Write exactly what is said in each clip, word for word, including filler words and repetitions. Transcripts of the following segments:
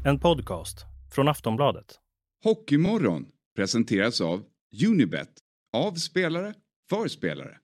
En podcast från Aftonbladet. Hockeymorgon presenteras av Unibet. Av spelare, för spelare.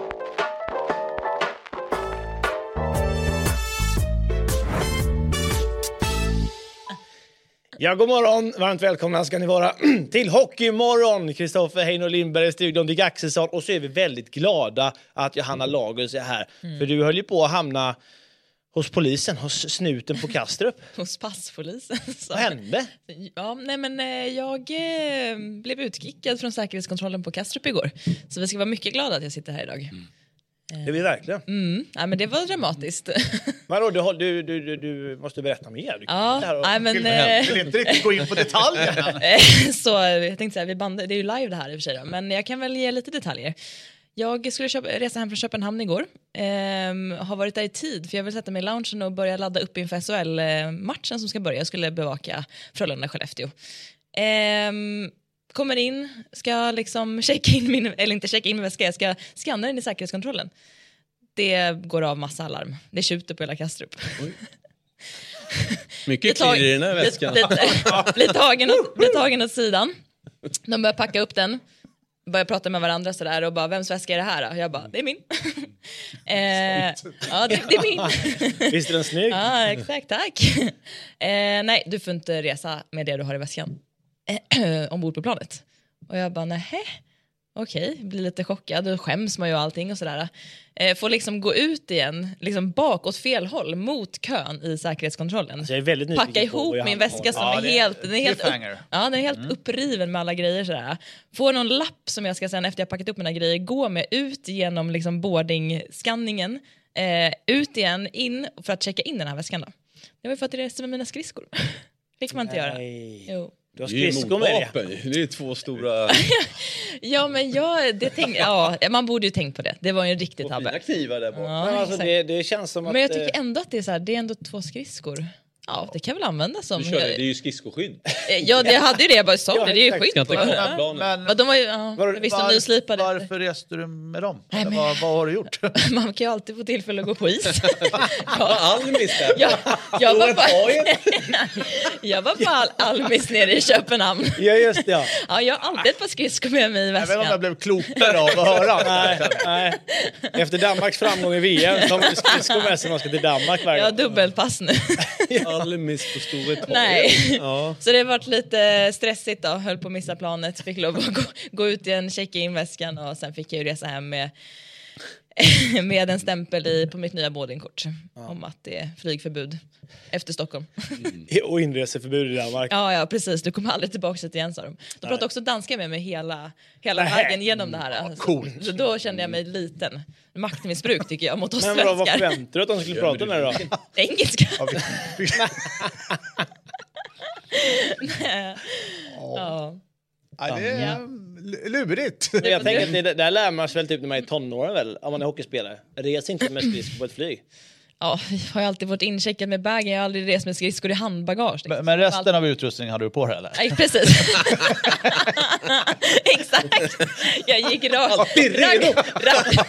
Ja, god morgon. Varmt välkomna ska ni vara till Hockeymorgon. Kristoffer Heino Lindberg i studion, Dick Axelsson. Och så är vi väldigt glada att Johanna Lagerlöf är här. Mm. För du höll ju på att hamna hos polisen, hos snuten på Kastrup. Hos passpolisen. Så. Vad hände? Ja, nej men jag eh, blev utkickad från säkerhetskontrollen på Kastrup igår. Så vi ska vara mycket glada att jag sitter här idag. Mm. Det är vi verkligen. Mm. Ja, men det var dramatiskt. Vadå, du, du, du, du måste berätta mer. Du ja, och, nej, men... vill, Eh, vill inte riktigt gå in på detaljerna. Så jag tänkte säga, vi band, det är ju live det här i och för sig då, men jag kan väl ge lite detaljer. Jag skulle köpa, resa hem från Köpenhamn igår. Ehm, har varit där i tid för jag vill sätta mig i loungen och börja ladda upp inför S H L-matchen som ska börja. Jag skulle bevaka Frölunda-Skellefteå. Ehm, kommer in, ska liksom checka in min, eller inte checka in min väska, jag ska skanna in i säkerhetskontrollen. Det går av massa alarm. Det tjuter på hela Kastrup. Mycket klirr i den här väskan. Blir tagen, tagen åt sidan. De börjar packa upp den. Börjar prata med varandra sådär och bara, vems väska är det här? Och jag bara, det är min. eh, ja, det, det är min. Visst är den snygg? Ja, exakt, tack. Eh, nej, du får inte resa med det du har i väskan. Eh, ombord på planet. Och jag bara, nej. Okej, blir lite chockad och skäms man ju allting och sådär. Eh, får liksom gå ut igen, liksom bak åt fel håll mot kön i säkerhetskontrollen. Alltså jag är väldigt Packa ihop min väska som ja, är helt, den är helt, upp, ja, den är helt mm. uppriven med alla grejer sådär. Får någon lapp som jag ska sen efter jag packat upp mina grejer gå med ut genom liksom boarding-skanningen. Eh, ut igen, in för att checka in den här väskan då. Det var för att det reste med mina skridskor. Fick man inte Nej. göra. Jo. Du har skridskor med det. Det är två stora... Ja, men jag, det tänk, ja, man borde ju tänkt på det. Det var ju en riktig tabbe. Och fina knivar där bak. Ja, men alltså det, det känns som att... Men jag tycker ändå att det är så här, det är ändå två skridskor. Ja, det kan väl användas som... Du kör, det är ju skridskoskydd. Ja, det hade ju det. Jag bara sa ja, det. Det är ju skydd på. Ja. Men, men, de var ju, ja, var, visst, var, de nyslipade. Varför reste du med dem? Nej, men, vad, vad har du gjort? Man kan ju alltid få tillfälle att gå på is. Ja. Almis där. Ja, jag, var på, jag var på all, Almis nere i Köpenhamn. Ja, just det. Ja. Ja, jag har alltid ett par skridskor med mig i väskan. Jag vet inte om jag blev klokare av att höra. nej, nej. Efter Danmarks framgång i V M så har man skridskor med sig när man ska till Danmark. Jag har dubbelpass nu. Almis på stora tag. Nej, ja. Så det har varit lite stressigt då. Höll på att missa planet. Fick lov att gå, gå ut igen, checka in väskan och sen fick jag ju resa hem med, med en stämpel i, på mitt nya boardingkort. Ja. Om att det är flygförbud efter Stockholm. Mm. Och inreseförbud i Danmark. Ja, ja, precis. Du kommer aldrig tillbaka hit igen, sa de. De pratade också danska med mig hela, hela vägen genom det här. Ja, cool. Så då kände jag mig liten. Maktmissbruk tycker jag mot oss men svenskar. Men vad förväntade du att de skulle prata med dig då? Engelska. Ja. Ja. Ja, det är lurigt. Jag tänker att det, det där lär man sig väl typ när man är tonåren väl, om man är hockeyspelare. Res inte med skridskor på ett flyg. Ja, jag har ju alltid varit incheckad med bagen. Jag har aldrig rest med skridskor i handbagage. Men, men resten av utrustningen hade du på dig eller? Nej, precis. Exakt. Jag gick rakt. rakt, rakt.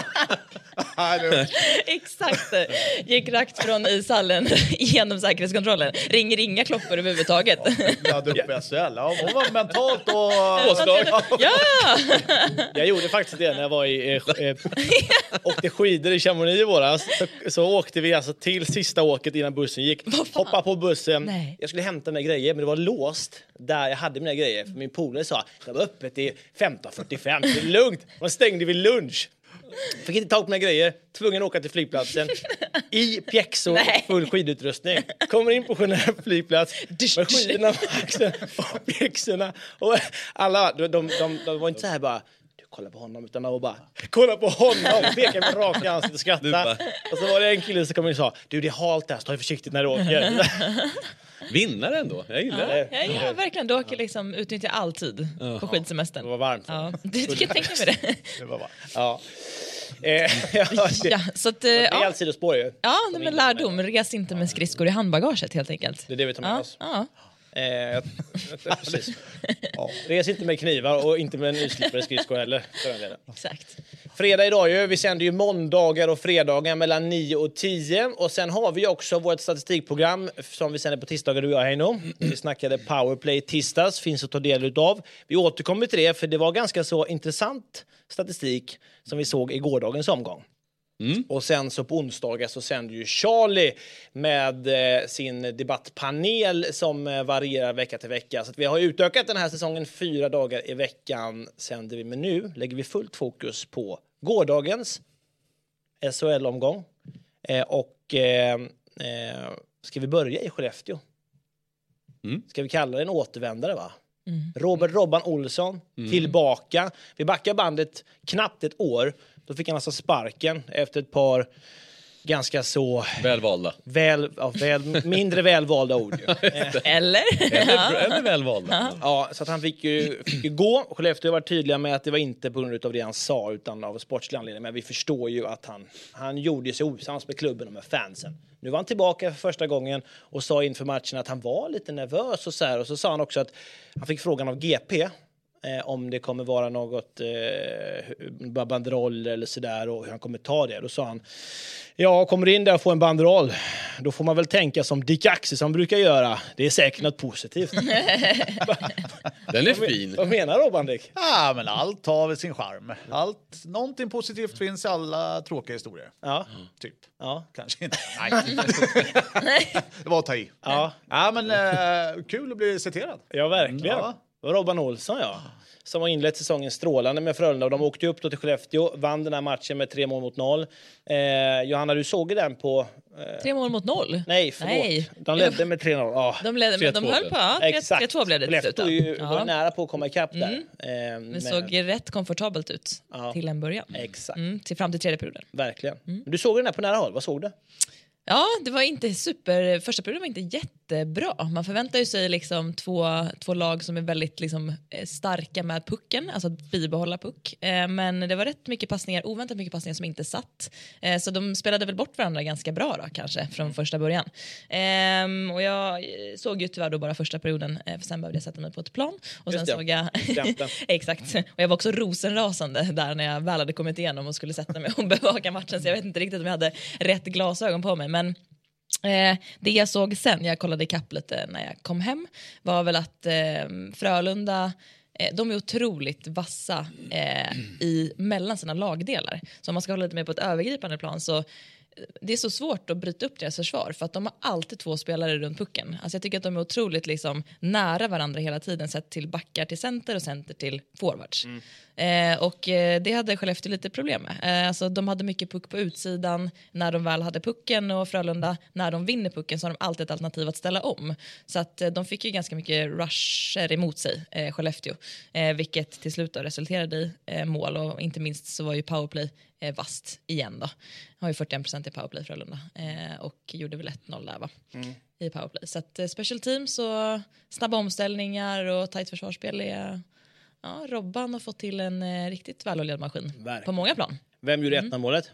Exakt. Gick rakt från ishallen genom säkerhetskontrollen. Ringer inga klockor överhuvudtaget. Jag hade uppe S H L. Ja, hon var mentalt och... Påslag. Ja! Jag gjorde faktiskt det när jag var i... Eh, eh, åkte skidor i Chamonix i våras. Så, så åkte vi alltså till sista åket innan bussen gick. Hoppa på bussen. Nej. Jag skulle hämta mina grejer, men det var låst där jag hade mina grejer. För min polare sa, det var öppet till femton fyrtiofem. Det är lugnt. Man stängde vid lunch. Fick inte tag på mina grejer. Tvungen att åka till flygplatsen. I pjäxor, full skidutrustning. Kommer in på Genève flygplats. Med skidorna på axeln och pjäxorna. Och alla, de, de, de, de var inte så här bara... Kolla på honom, utan de var bara kolla på honom, pekade med rakt i ansiktet och skrattade. Och så var det en kille som kom in och sa, du det är halt där, stå försiktigt när du åker. Vinnare ändå, jag gillar det. Ja, ja, ja, verkligen. Du åker liksom utnyttja all tid på skidsemestern. Det var varmt. Ja, det kan jag tänka mig det. Det var varmt. Ja. Eh, ja, det, ja, så att, det är ja. alltid det spår ju. Ja, men lärdom. Res inte med skridskor i handbagaget helt enkelt. Det är det vi tar med ja, oss. Ja. Eh, precis. Ja. Res inte med knivar och inte med en nyslipade skridskor heller. Exakt. Fredag idag ju. Vi sänder ju måndagar och fredagar mellan nio och tio. Och sen har vi också vårt statistikprogram som vi sänder på tisdagar, du och jag här nu. Vi snackade Powerplay tisdags, finns att ta del utav. Vi återkommer till det för det var ganska så intressant statistik som vi såg i gårdagens omgång. Mm. Och sen så på onsdagar så sänder ju Charlie med eh, sin debattpanel som eh, varierar vecka till vecka. Så att vi har utökat den här säsongen fyra dagar i veckan sänder vi. Men nu lägger vi fullt fokus på gårdagens S H L-omgång. Eh, och eh, eh, ska vi börja i Skellefteå? Mm. Ska vi kalla det en återvändare, va? Mm. Robert Robban Olsson mm. tillbaka. Vi backar bandet knappt ett år. Då fick han alltså sparken efter ett par ganska så... Välvalda. Väl, ja, väl, mindre välvalda ord. Eller? eller? Eller välvalda. Ja, så att han fick ju, fick ju gå. Skellefteå var tydliga med att det var inte på grund av det han sa utan av sportslig anledning. Men vi förstår ju att han, han gjorde sig osams med klubben och med fansen. Nu var han tillbaka för första gången och sa inför matchen att han var lite nervös och så här. Och så sa han också att han fick frågan av G P eh, om det kommer vara något eh, banderoll eller sådär och hur han kommer ta det. Då sa han, ja, kommer in där och får en banderoll, då får man väl tänka som Dick Axelsson brukar göra. Det är säkert något positivt. Den är fin. Vad menar Robban, Dick? Ja, men allt har väl sin charm. Allt, någonting positivt finns i alla tråkiga historier. Ja. Typ. Ja. Kanske inte. Nej. Det var att ta i. Ja. Ja, men äh, kul att bli citerad. Ja, verkligen. Ja. Robban Olsson, ja. Som har inlett säsongen strålande med Frölunda. Och de åkte upp då till Skellefteå, vann den här matchen med tre mål mot noll. Eh, Johanna, du såg den på... Eh... Tre mål mot noll? Nej, förlåt. Nej. De ledde med tre noll. Ja. De, ledde, men de höll på, ja. tre två blev det till slut. Skellefteå var nära på att komma ikapp där. Mm. Eh, det men... såg rätt komfortabelt ut ja. till en början. Exakt. Mm, till fram till tredje perioden. Verkligen. Mm. Du såg den här på nära håll, vad såg du? Ja, det var inte super... Första perioden var inte jättebra. Man förväntar ju sig liksom två, två lag som är väldigt liksom starka med pucken, alltså att bibehålla puck. Eh, men det var rätt mycket passningar, oväntat mycket passningar som inte satt. Eh, så de spelade väl bort varandra ganska bra då, kanske, från första början. Eh, och jag såg ju tyvärr då bara första perioden, eh, för sen behövde jag sätta mig på ett plan. Och sen såg jag... Exakt. Och jag var också rosenrasande där när jag väl hade kommit igenom och skulle sätta mig och bevaka matchen. Så jag vet inte riktigt om jag hade rätt glasögon på mig. Men eh, det jag såg sen, jag kollade ikapp lite när jag kom hem, var väl att eh, Frölunda, eh, de är otroligt vassa eh, i mellan sina lagdelar. Så om man ska hålla lite mer på ett övergripande plan så det är så svårt att bryta upp deras försvar för att de har alltid två spelare runt pucken. Alltså jag tycker att de är otroligt liksom nära varandra hela tiden, sett till backar till center och center till forwards. Mm. Eh, och eh, det hade Skellefteå lite problem med. Eh, alltså de hade mycket puck på utsidan när de väl hade pucken, och Frölunda, när de vinner pucken så har de alltid ett alternativ att ställa om. Så att eh, de fick ju ganska mycket rusher emot sig, eh, Skellefteå. Eh, vilket till slut då resulterade i eh, mål, och inte minst så var ju powerplay eh, vast igen då. Har ju fyrtioen procent i powerplay Frölunda eh, och gjorde väl ett noll där, va? Mm. I powerplay. Så att eh, special teams och snabba omställningar och tajt försvarsspel är... Ja, Robban har fått till en eh, riktigt väloljad maskin. Verkligen. På många plan. Vem gjorde mm. ett målet?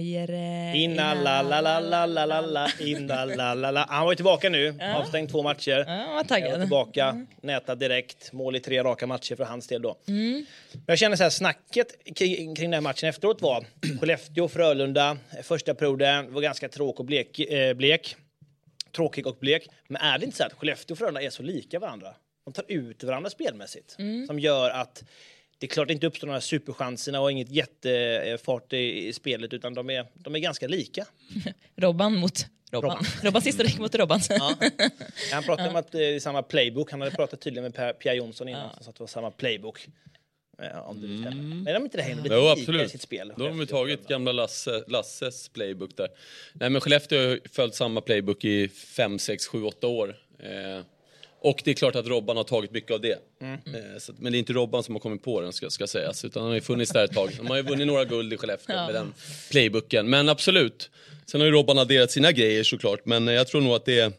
Inna la la la la la la la inna la la la. Han var ju tillbaka nu. Ja. Avstängt två matcher. Ja, var taggad. Jag var tillbaka. Mm. Näta direkt. Mål i tre raka matcher för hans del då. Mm. Jag känner så här, snacket kring, kring den här matchen efteråt var Skellefteå, Frölunda. Första perioden var ganska tråk och blek, eh, blek. Tråkig och blek. Men är det inte så att Skellefteå och Frölunda är så lika varandra? De tar ut varandra spelmässigt. Mm. Som gör att det är klart det inte uppstår några superchanserna och inget jättefart i, i spelet, utan de är, de är ganska lika. Robban mot Robban. Robban, Robban sista räck mot Robban. Ja. Han pratade ja. om att det är samma playbook. Han hade pratat tydligen med Pierre Jonsson innan, ja. så att det var samma playbook. Ja, om du mm. Men de inte det hänger lite jo, lika absolut. i sitt spel. Då har de tagit gamla Lasse, Lasses playbook där. Nej, men Skellefteå har följt samma playbook i fem, sex, sju, åtta år. Eh, Och det är klart att Robban har tagit mycket av det. Mm. Eh, så, men det är inte Robban som har kommit på den, ska, ska sägas. Utan han har ju funnits där ett tag. De har ju vunnit några guld i Skellefteå ja. med den playbooken. Men absolut. Sen har ju Robban adderat sina grejer såklart. Men jag tror nog att det är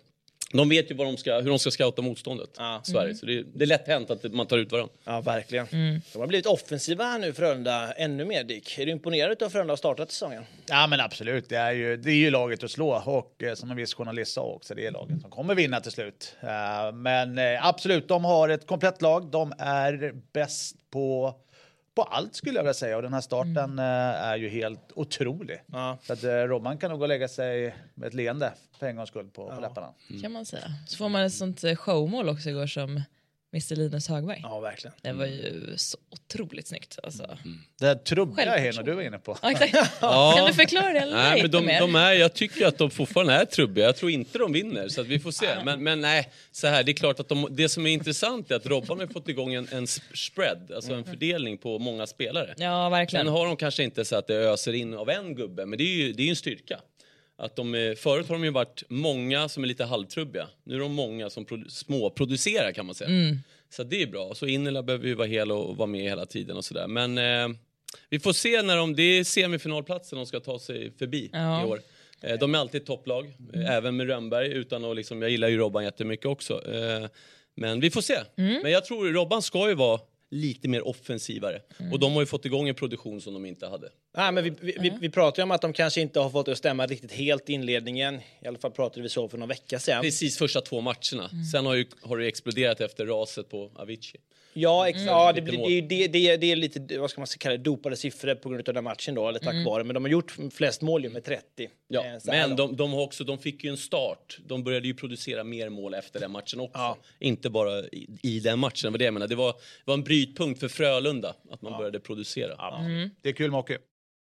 De vet ju vad de ska, hur de ska scouta motståndet Ja. Sverige. Mm. Så det är, det är lätt hänt att man tar ut varandra. Ja, verkligen. Mm. De har blivit offensiva här nu, Frölunda, ännu mer, Dick. Är du imponerad av Frölunda har startat säsongen? Ja, men absolut. Det är ju, det är ju laget att slå. Och eh, som en viss journalist sa också, det är laget som kommer vinna till slut. Eh, men eh, absolut, de har ett komplett lag. De är bäst på, på allt skulle jag vilja säga. Och den här starten Mm. eh, är ju helt otrolig. Ja. Så att eh, Robban kan nog gå och lägga sig med ett leende för en gångs skull på, på läpparna. Kan man säga. Så får man ett sånt eh, showmål också igår som mister Linus Högberg. Ja, verkligen. Det var ju så otroligt snyggt. Alltså. Det här trubbiga Självförtroende. här när du var inne på. Ja, exakt. Ja. Kan du förklara det eller Nej, men lite de, mer? de är, jag tycker att de fortfarande är trubbiga. Jag tror inte de vinner, så att vi får se. Men, men nej, så här, det är klart att de, det som är intressant är att Robban har fått igång en, en spread, alltså en fördelning på många spelare. Ja, verkligen. Sen har de kanske inte så att det öser in av en gubbe, men det är ju det är ju en styrka. Att de, är- förut har de ju varit många som är lite halvtrubbiga. Nu är de många som produ- småproducerar kan man säga. Mm. Så det är bra. Så Innela behöver ju vara hel och vara med hela tiden och sådär. Men eh, vi får se när de, det är semifinalplatsen de ska ta sig förbi Ja. i år. Eh, de är alltid ett topplag, eh, även med Rönnberg. Utan att liksom, jag gillar ju Robban jättemycket också. Eh, men vi får se. Men jag tror Robban ska ju vara lite mer offensivare. Och de har ju fått igång en produktion som de inte hade. Nej, men vi, vi, vi, vi pratar ju om att de kanske inte har fått det att stämma riktigt helt i inledningen. I alla fall pratade vi så för någon vecka sedan. Precis första två matcherna. Sen har, ju, har det exploderat efter raset på Avicii. Ja, ex- ja det, Lite blir, mål. det, är ju- det, det, är- det är lite, vad ska man kalla det, dopade siffror på grund av den matchen då, eller tack vare. Men de har gjort flest mål ju med trettio. Ja, eh, så här men då. de, de, har också, de fick ju en start. De började ju producera mer mål efter den matchen också. Ja. Inte bara i, i den matchen. Det var det jag menar. Det var, det var en brytpunkt för Frölunda att man började producera. Det är kul med hockey.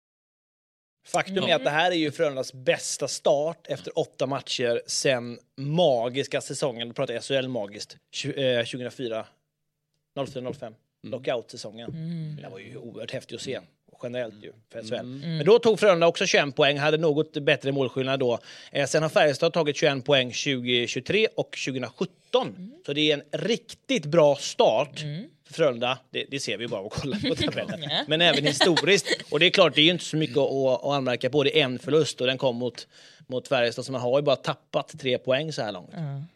Faktum är att det här är ju Frölundas bästa start efter åtta matcher sen magiska säsongen, då pratar jag S H L magiskt, tju- eh, tjugohundrafyra noll fyra noll fem, lockout-säsongen. Det var ju oerhört häftigt att se, generellt ju, för S H L. Men då tog Frölunda också tjugoett poäng, hade något bättre målskillnad då. Eh, sen har Färjestad tagit tjugoett poäng tjugohundratjugotre och tjugosjutton. Så det är en riktigt bra start för Frölunda. Det, det ser vi bara av att kolla på tabellen. Men även historiskt. Och det är klart, det är ju inte så mycket att, att anmärka på. Det är en förlust och den kom mot, mot Färjestad, så man har ju bara tappat tre poäng så här långt.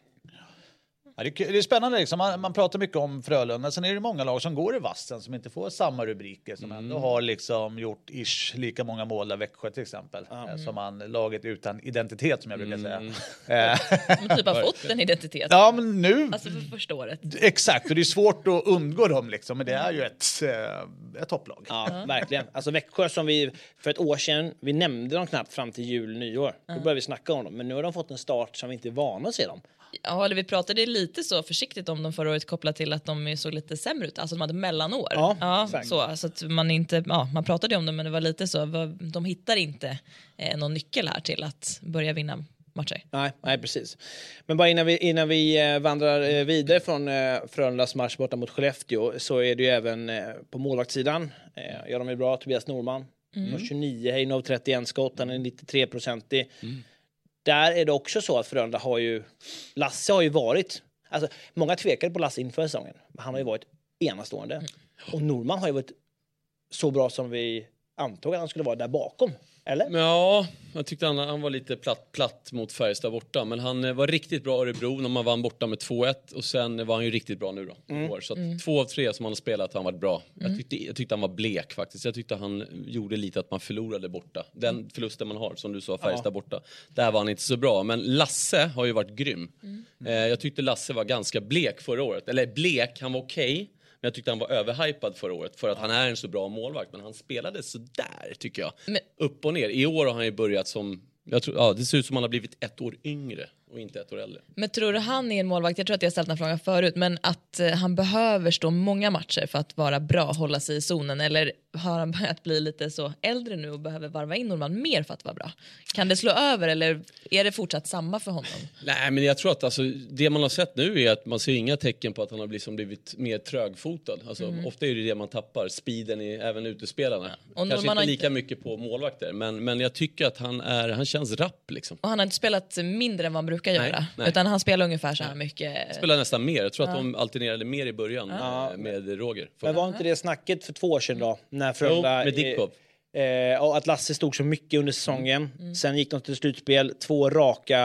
Ja, det, är, kul- det är spännande liksom. man, man pratar mycket om Frölunda. Sen är det många lag som går i vassen som inte får samma rubriker. Som ändå har liksom gjort ish lika många mål där Växjö till exempel. Eh, Som man, laget utan identitet som jag brukar säga. Eh, De typ har fått en identitet. ja men nu, Alltså för första året. exakt. Och det är svårt att undgå dem liksom. Men det är ju ett, eh, ett topplag. Ja, verkligen. Alltså Växjö som vi för ett år sedan, vi nämnde dem knappt fram till jul, nyår. Då började vi snacka om dem. Men nu har de fått en start som vi inte är vana att se dem. Ja, eller vi pratade lite så försiktigt om dem förra året kopplat till att de såg lite sämre ut. Alltså de hade mellanår. Ja, exakt. så, så att man inte, ja, man pratade om det men det var lite så, vad- de hittar inte eh, någon nyckel här till att börja vinna matcher. Nej, nej, precis. Men bara innan vi, innan vi eh, vandrar eh, vidare från eh, Frölundas match borta mot Skellefteå, så är det ju även eh, på målvaktssidan. Eh, gör de är bra, Tobias Norman. Mm. har tjugonio, Heinov trettioett skott, han är nittiotre procentig. Mm. Där är det också så att Frölunda har ju, Lasse har ju varit, alltså många tvekade på Lasse inför säsongen, men han har ju varit enastående. Och Norman har ju varit så bra som vi antog att han skulle vara där bakom. Eller? Ja, jag tyckte han, han var lite platt, platt mot Färjestad borta. Men han eh, var riktigt bra i Örebro när man vann borta med två ett. Och sen var han ju riktigt bra nu då. Mm. Så att två av tre som han har spelat har han varit bra. Jag, tyckte, jag tyckte han var blek faktiskt. Jag tyckte han gjorde lite att man förlorade borta. Den förlusten man har, som du sa, Färjestad ja. borta. Där var han inte så bra. Men Lasse har ju varit grym. Mm. Eh, jag tyckte Lasse var ganska blek förra året. Eller blek, han var okej. Okay. Men jag tyckte han var överhypad förra året för att han är en så bra målvakt. Men han spelade så där tycker jag. Men... upp och ner. I år har han ju börjat som... Jag tror, ja, det ser ut som han har blivit ett år yngre och inte ett år äldre. Men tror du han är en målvakt? Jag tror att jag har ställt den här frågan förut. Men att eh, han behöver stå många matcher för att vara bra, hålla sig i zonen. Eller har han börjat bli lite så äldre nu och behöver varva in Norman mer för att vara bra? Kan det slå över eller är det fortsatt samma för honom? Nej, men jag tror att alltså, det man har sett nu är att man ser inga tecken på att han har blivit, blivit mer trögfotad. Alltså, mm. Ofta är det det man tappar. Speeden i även utespelarna. Ja. Kanske Norman inte lika inte... mycket på målvakter. Men, men jag tycker att han, är, han känns rapp. Liksom. Och han har inte spelat mindre än vad han brukar göra. Nej, nej. Utan han spelar ungefär så här mycket. Spelar nästan mer. Jag tror ja. att de alternerade mer i början ja. med Roger. Men var inte det snacket för två år sedan då? När Frölunda, jo, med Dickov. Eh, och att Lasse stod så mycket under säsongen. Mm. Sen gick de till slutspel. Två raka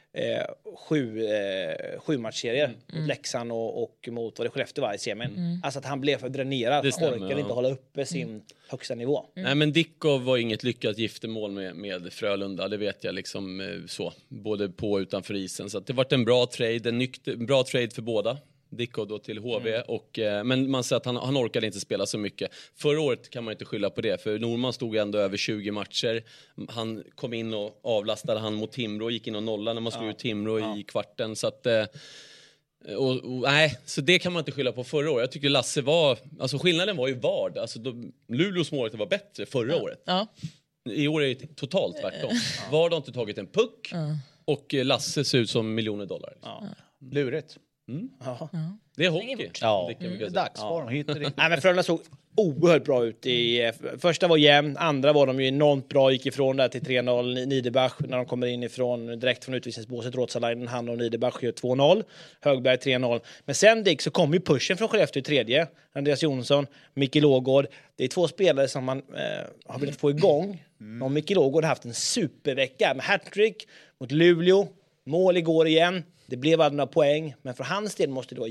eh, sju, eh, sju matchserier mm. mot Leksand och, och mot vad det Skellefteå var i semin. Mm. Alltså att han blev för dränerad. Han orkade ja. inte hålla uppe sin mm. högsta nivå. Mm. Nej, men Dickov var inget lyckat giftermål med, med Frölunda. Det vet jag liksom så. Både på och utanför isen. Så att det var en bra trade. En nykter, bra trade för båda. Dickov då till H V. Mm. Och, eh, men man säger att han, han orkade inte spela så mycket. Förra året kan man inte skylla på det. För Norman stod ändå över tjugo matcher. Han kom in och avlastade han mot Timrå. Gick in och nollade när man slog ja. ut Timrå ja. i kvarten. Så att... Eh, och, och, nej, så det kan man inte skylla på förra året. Jag tycker Lasse var... Alltså skillnaden var ju Vard. Alltså då, Luleås målet var bättre förra ja. året. Ja. I år är det totalt tvärtom. Ja. Vard har inte tagit en puck. Ja. Och Lasse ser ut som miljoner dollar. Ja. Lurigt. Mm. Ja. Det är hockey. Ja, det är dagsform. Ja. Hit och dit. Nej, men Frölunda såg oerhört bra ut. I, första var jämn, andra var de ju enormt bra. Gick ifrån där till tre noll. Niederbach när de kommer in ifrån direkt från utvisningsbåset. Rotsalainen, han och Niederbach gör två noll. Högberg tre noll. Men sen Dick så kom ju pushen från Skellefteå i tredje. Andreas Jonsson, Micke Lågård. Det är två spelare som man eh, har velat få igång. Mm. Och Micke Lågård har haft en supervecka med hattrick mot Luleå. Mål igår igen. Det blev aldrig några poäng, men för hans del måste det vara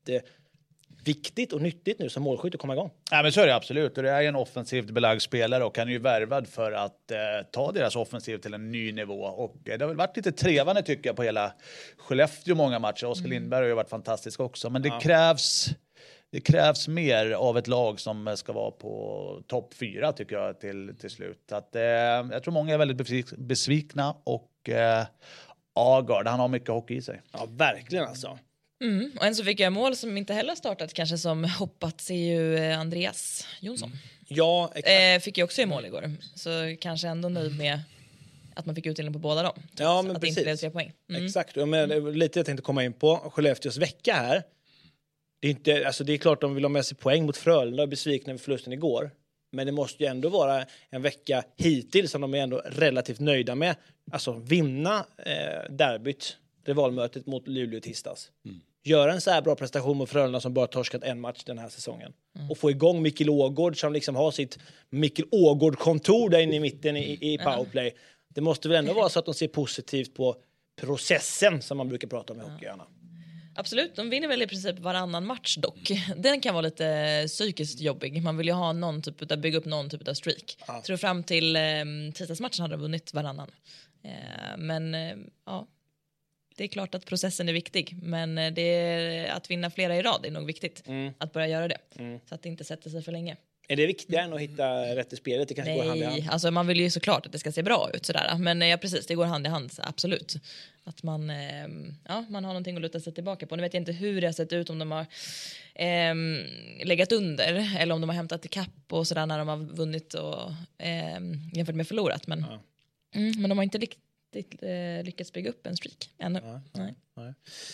jätteviktigt och nyttigt nu som målskytt att komma igång. Ja, men så är det absolut. Och det är en offensivt belagd spelare och han är ju värvad för att eh, ta deras offensiv till en ny nivå. Och eh, det har väl varit lite trevande tycker jag på hela Skellefteå många matcher. Oskar mm. Lindberg har ju varit fantastisk också. Men det ja. krävs... Det krävs mer av ett lag som ska vara på topp fyra tycker jag till, till slut. Att, eh, jag tror många är väldigt besvikna och eh, Agard, han har mycket hockey i sig. Ja, verkligen alltså. Mm. Och en som fick göra mål som inte heller startat kanske som hoppats är ju Andreas Jonsson. Mm. Ja, eh, fick ju också göra mål igår. Så kanske ändå nöjd med att man fick utdelning på båda dem. Ja, men att precis. det inte blev tre poäng. Mm. Exakt, och men, lite jag tänkte komma in på Skellefteås vecka här. Det är, inte, alltså det är klart de vill ha med sig poäng mot Frölunda och besvikna över förlusten igår. Men det måste ju ändå vara en vecka hittills som de är ändå relativt nöjda med. Alltså vinna eh, derbyt, rivalmötet mot Luleå tisdags. Mm. Göra en så här bra prestation mot Frölunda som bara torskat en match den här säsongen. Mm. Och få igång Mikael Ågård som liksom har sitt Mikael Ågård-kontor där inne i mitten i, i powerplay. Mm. Det måste väl ändå vara så att de ser positivt på processen som man brukar prata om i mm. hockeyarna. Absolut, de vinner väl i princip varannan match dock. Den kan vara lite psykiskt jobbig. Man vill ju ha någon typ av, bygga upp någon typ av streak. Ja. Jag tror fram till eh, tisdagsmatchen hade de vunnit varannan. Eh, men eh, ja, det är klart att processen är viktig. Men det är, att vinna flera i rad är nog viktigt. Mm. Att börja göra det. Mm. Så att det inte sätter sig för länge. Är det viktigare än att hitta rätt i spelet? Det kanske Nej, går hand i hand. Alltså man vill ju såklart att det ska se bra ut sådär. Men ja, precis, det går hand i hand, absolut. Att man, eh, ja, man har någonting att luta sig tillbaka på. Nu vet jag inte hur det har sett ut, om de har eh, legat under eller om de har hämtat i kapp och sådär när de har vunnit och eh, jämfört med förlorat. Men, ja. mm, men de har inte riktigt eh, lyckats bygga upp en streak ännu. Ja, nej. Nej.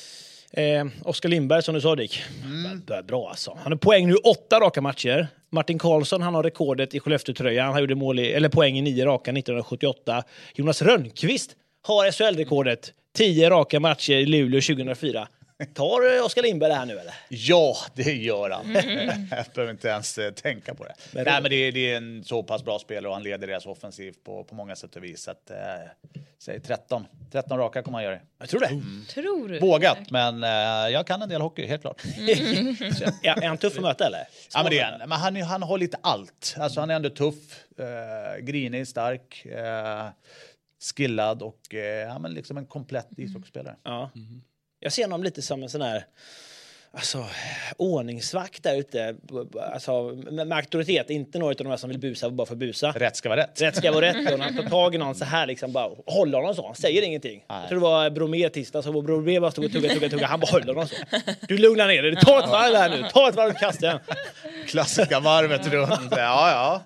Eh, Oskar Lindberg som du sa, Dick. Mm. Det är bra alltså. Han har poäng nu åtta raka matcher. Martin Karlsson, han har rekordet i Skellefteå-tröjan. Han gjorde mål i, eller poäng i nio raka nittonhundrasjuttioåtta. Jonas Rönnqvist har S H L-rekordet. Tio raka matcher i Luleå tjugohundrafyra. Tar Oskar Lindberg det här nu eller? Ja, det gör han. Mm. Jag behöver inte ens uh, tänka på det. Men, Nej, men det, är, det är en så pass bra spelare och han leder deras offensiv på, på många sätt och vis. Att, uh, säg tretton. tretton raka kommer han göra. Jag tror det. Mm. Tror du? Vågat, men uh, jag kan en del hockey, helt klart. Mm. ja, är han tuff att möta eller? Ja, men det är han. Men han, han har lite allt. Alltså, han är ändå tuff, uh, grinig, stark, uh, skillad och uh, ja, men liksom en komplett ishockeyspelare. Ja. Mm. Jag ser honom lite som en sån här alltså, ordningsvakt där ute. Alltså, med, med auktoritet. Inte några av de här som vill busa bara för busa. Rätt ska vara rätt. Rätt ska vara rätt. Och när han tar tag i någon så här liksom bara håller honom så. Han säger ingenting. Nej. Jag tror det var Bromé tisdag. Så var Bromé bara stod och tugga, tugga, tugga. Han bara håller honom så. Du lugnar ner dig. Du tar ett varv här nu. Ta ett varv i kasten. Klassiska varvet runt. Ja, ja.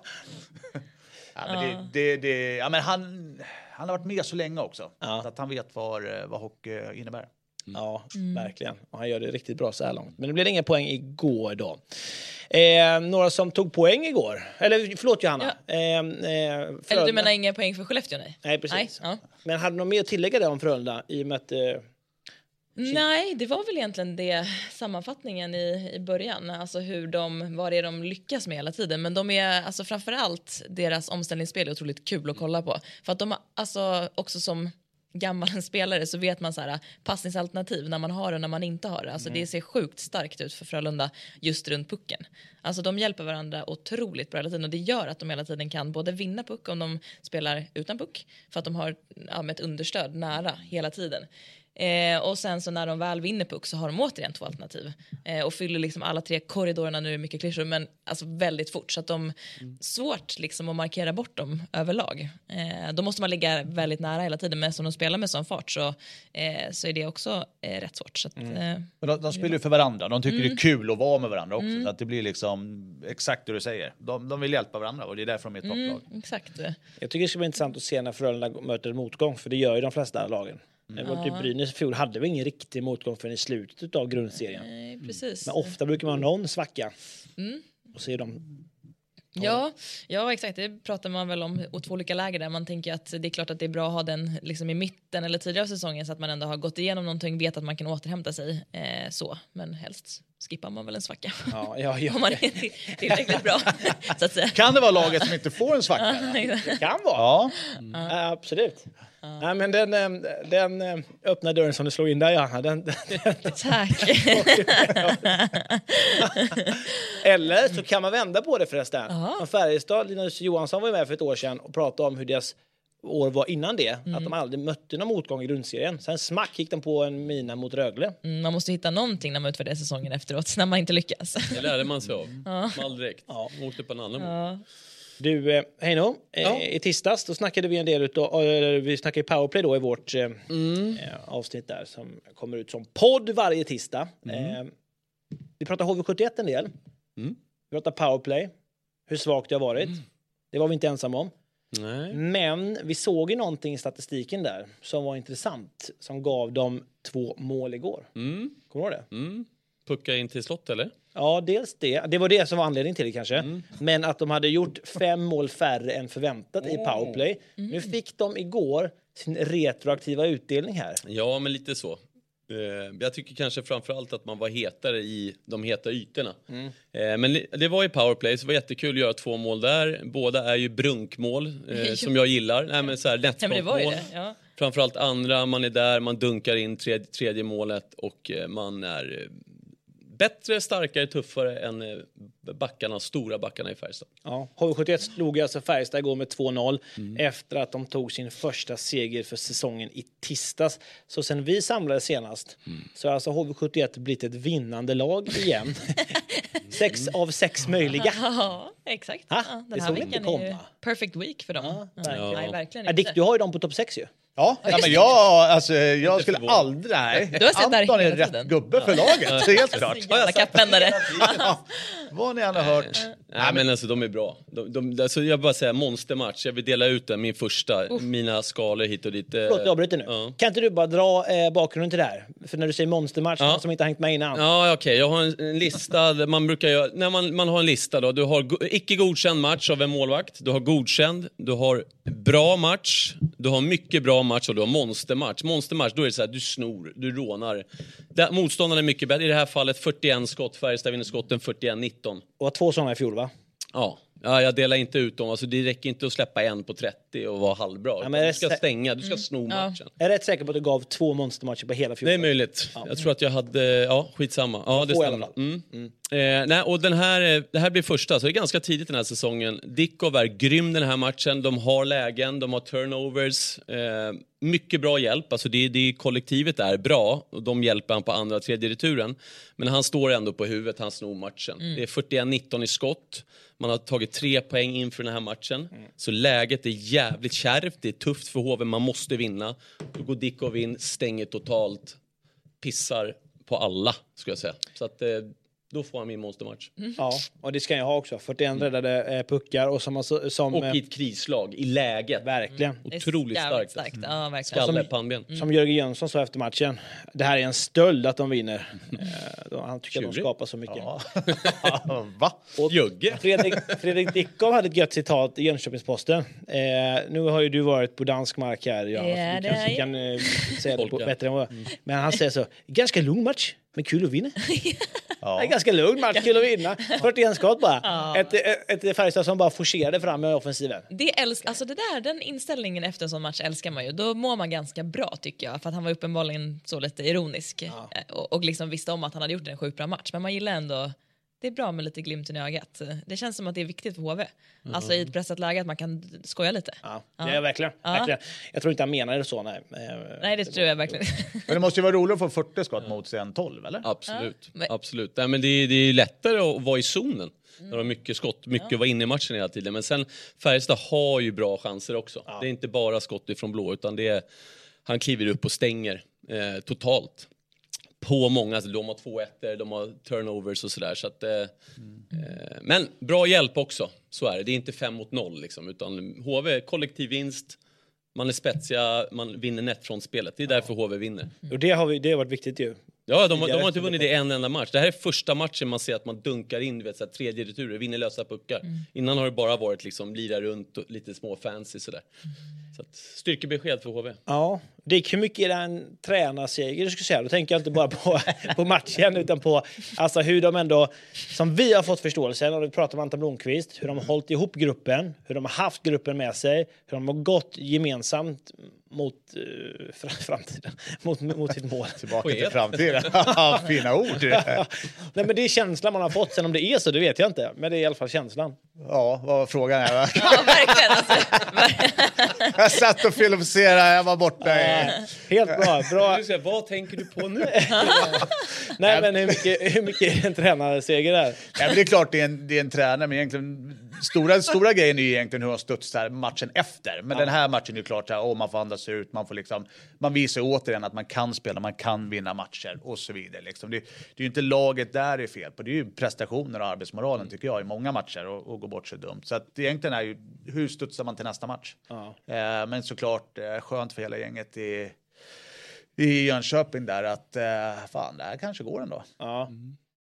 Ja, men det, det, det, ja, men han, han har varit med så länge också. Ja. Så att han vet vad, vad hockey innebär. Mm. Ja, mm. verkligen. Och han gör det riktigt bra så här långt. Men det blev inga poäng igår då. Eh, några som tog poäng igår. Eller förlåt Johanna. Ja. Eh, eh, Eller du menar inga poäng för Skellefteå? Nej, nej precis. Nej, ja. Men hade någon mer att tillägga det om Frölunda? I och med att... Eh, Nej, det var väl egentligen det sammanfattningen i, i början. Alltså hur de, vad det är de lyckas med hela tiden. Men de är, alltså framförallt deras omställningsspel är otroligt kul att kolla på. För att de har, alltså också som gammal spelare så vet man så här passningsalternativ när man har det och när man inte har det. Alltså mm. det ser sjukt starkt ut för Frölunda just runt pucken. Alltså de hjälper varandra otroligt bra hela tiden och det gör att de hela tiden kan både vinna puck om de spelar utan puck för att de har ja, med ett understöd nära hela tiden. Eh, och sen så när de väl vinner puck så har de återigen två alternativ eh, och fyller liksom alla tre korridorerna, nu är mycket klyschor men alltså väldigt fort så att de mm. svårt liksom att markera bort dem överlag. Eh, då måste man ligga väldigt nära hela tiden, men som de spelar med sån fart så, eh, så är det också eh, rätt svårt. Så att, mm. eh, men de, de spelar ju för varandra, de tycker mm. det är kul att vara med varandra också mm. så att det blir liksom exakt det du säger. De, de vill hjälpa varandra och det är därför de är ett topplag. Mm, exakt. Jag tycker det ska bli intressant att se när Frölunda möter motgång, för det gör ju de flesta lagen. Mm. Ja. Brynäs fjol hade vi ingen riktig motgång förrän i slutet av grundserien. Nej, precis. Men ofta brukar man ha någon svacka. Mm. Och se dem. Ja, ja, exakt. Det pratar man väl om åt två olika läger där. Man tänker att det är klart att det är bra att ha den liksom i mitten eller tidigare av säsongen så att man ändå har gått igenom någonting, vet att man kan återhämta sig eh, så. Men helst skippar man väl en svacka. Ja, ja, ja. Om man är tillräckligt bra. Så att säga. Kan det vara laget som inte får en svacka? Det kan vara. Ja. Mm. Ja, absolut. Ja. Nej, men den, den öppna dörren som du slog in där, ja. Den, den, Tack. Eller så kan man vända på det förresten. Uh-huh. Färjestad, Linus Johansson var med för ett år sedan och pratade om hur deras år var innan det. Mm. Att de aldrig mötte någon motgång i grundserien. Sen smack gick de på en mina mot Rögle. Mm, man måste hitta någonting när man utvärderar säsongen efteråt, när man inte lyckas. Det lärde man sig av. Ja. All direkt. Ja. Åkte på en annan ja. Du, eh, hej nå. Ja. I tisdags då snackade vi en del utav, äh, vi snackade powerplay då i vårt eh, mm. äh, avsnitt där som kommer ut som podd varje tisdag. Mm. Eh, vi pratar H V sjuttioett en del. Mm. Vi pratar powerplay. Hur svagt det har varit. Mm. Det var vi inte ensamma om. Nej. Men vi såg ju någonting i statistiken där som var intressant. Som gav dem två mål igår. Mm. Kommer du ihåg det? Mm. Pucka in till slott eller? Ja, dels det. Det var det som var anledningen till det kanske. Mm. Men att de hade gjort fem mål färre än förväntat oh. i powerplay. Mm. Nu fick de igår sin retroaktiva utdelning här. Ja, men lite så. Jag tycker kanske framförallt att man var hetare i de heta ytorna. Mm. Men det var i powerplay, så det var jättekul att göra två mål där. Båda är ju brunkmål eh, som jag gillar. Nej, men så här, nätskottmål. Ja, ja. Framförallt andra, man är där, man dunkar in tredje, tredje målet och man är bättre, starkare, tuffare än backarna, stora backarna i Färjestad. Ja, H V sjuttioett slog alltså Färjestad igår med två noll mm. efter att de tog sin första seger för säsongen i tisdags. Så sen vi samlades senast mm. så har alltså H V sjuttioett blivit ett vinnande lag igen. sex mm. av sex möjliga. Ja, exakt. Ha? Ja, den det här veckan är ju perfect week för dem. Ja, verkligen. Ja. Nej, verkligen ja, Dick, du har ju dem på topp sex ju. Ja, ja men jag, alltså, jag skulle aldrig... Nej. Du har sett Anton är rätt tiden. gubbe för laget, helt klart. Jävla kappvändare. Ja, vad ni har hört. Nej, men alltså de är bra. De, de, alltså, jag bara säga monstermatch. Jag vill dela ut den, min första, uh. mina skalor hit och dit. Förlåt, jag bryter nu. Uh. Kan inte du bara dra eh, bakgrunden till det här? För när du säger monstermatch, uh. som inte har hängt med innan. Ja, okej. Okay. Jag har en, en lista. Man brukar göra, när man, man har en lista då. Du har go- icke godkänd match av en målvakt. Du har godkänd. Du har bra match. Du har mycket bra match och du har monstermatch. Monstermatch, då är det så här, du snor, du rånar. Där, motståndaren är mycket bättre. I det här fallet fyrtioen skott. Färjestad vinner skotten fyrtioen nitton. Och två sådana i fjol, va? Ja. Ja, jag delar inte ut dem. Alltså, det räcker inte att släppa en på trettio och vara halvbra. Ja, du ska stänga, du ska mm. sno matchen. Ja. Jag är rätt säker på att du gav två monstermatcher på hela fjollen. Det är möjligt. Ja. Jag tror att jag hade, ja, skitsamma. Ja, det stämmer. Mm. Mm. Eh, nej, och den här, det här blir första, så det är ganska tidigt den här säsongen. Dickov är grym den här matchen. De har lägen, de har turnovers. Eh, mycket bra hjälp. Alltså det, det kollektivet är bra och de hjälper han på andra och tredje returen. Men han står ändå på huvudet, han snor matchen. Mm. Det är fyrtioen nitton i skott. Man har tagit tre poäng inför den här matchen. Mm. Så läget är jävligt kärvt. Det är tufft för H V. Man måste vinna. Då går Dickov in, stänger totalt. Pissar på alla, ska jag säga. Så att... Eh, då får han min monstermatch. Mm. Ja, och det ska jag ha också. fyrtioen mm. räddade eh, puckar. Och, som, som, och i ett krislag, i läget. Verkligen. Mm. Otroligt starkt. starkt. Mm. Ja, verkligen. Skalle, pannben. Mm. Som Jörgen Jönsson sa efter matchen. Det här är en stöld att de vinner. eh, han tycker att de skapar så mycket. Ja. Va? Och Fredrik, Fredrik Dickov hade ett gött citat i Jönköpingsposten. Eh, nu har ju du varit på dansk mark här. Ja, yeah, du kanske kan eh, säga det på bättre än vad. Mm. Men han säger så. Ganska lugn match. Men kul att vinna. Det är ganska lugn match, kul att vinna. fyrtioen skott bara. Ja. Ett, ett, ett Färjestad som bara forcerade fram med offensiven. Det älsk, alltså det där, den inställningen efter en sån match älskar man ju. Då mår man ganska bra tycker jag. För att han var uppenbarligen så lite ironisk. Ja. Och, och liksom visste om att han hade gjort en sjukt bra match. Men man gillar ändå... Det är bra med lite glimten i ögat. Det känns som att det är viktigt för H V. Mm. Alltså i ett pressat läge att man kan skoja lite. Ja, ja. ja verkligen. Ja. verkligen. Jag tror inte han menade det så. Nej, nej det tror jag verkligen. Men det måste ju vara roligt att få fyrtio skott mot sig än tolv, eller? Absolut. Ja. Absolut. Nej, men det, är, det är lättare att vara i zonen. Mm. När de har mycket skott, mycket ja. var inne i matchen hela tiden. Men sen Färjestad har ju bra chanser också. Ja. Det är inte bara skott ifrån blå, utan det är, han kliver upp och stänger eh, totalt. På många, alltså, de har två ettor, de har turnovers och sådär. Så att, eh, mm. eh, men bra hjälp också, så är det. Det är inte fem mot noll liksom, utan H V, kollektiv vinst. Man är spetsiga, man vinner nätt från spelet. Det är därför H V vinner. Mm. Och det har, vi, det har varit viktigt ju. Ja, de, de har inte vunnit det en enda match. Det här är första matchen man ser att man dunkar in, du vet, så här, tredje returer, vinner lösa puckar. Mm. Innan har det bara varit liksom lira runt och lite små fancy sådär. Mm. Så att, styrkebesked för H V. Ja, det är hur mycket är det en tränarseger du ska säga. Då tänker jag inte bara på, på matchen utan på alltså, hur de ändå, som vi har fått förståelse när vi pratar om Anton Blomqvist, hur de har hållit ihop gruppen, hur de har haft gruppen med sig, hur de har gått gemensamt mot uh, framtiden, mot, mot sitt mål. Tillbaka till framtiden. Fina ord. Nej, men det är känslan man har fått. Sen om det är så, det vet jag inte. Men det är i alla fall känslan. Ja, vad var frågan är? Ja, verkligen. Alltså. Jag satt och filmserade, jag var borta. Ja, helt bra. bra. Säga, vad tänker du på nu? Nej, men hur mycket, hur mycket är en tränarseger där? Ja, men det är klart det är en, det är en tränare, men egentligen stora, stora grejen är ju egentligen hur han studsar matchen efter. Men ja. Den här matchen är ju klart att oh, man får andas ut, man får liksom, man visar återigen att man kan spela, man kan vinna matcher och så vidare. Liksom. Det, det är ju inte laget där det är fel på, det är ju prestationer och arbetsmoralen tycker jag i många matcher och, och gå bort så dumt. Så att egentligen är ju, hur studsar man till nästa match? Ja. Eh, men såklart eh, skönt för hela gänget i, i Jönköping där att eh, fan, det här kanske går ändå. Ja. Mm.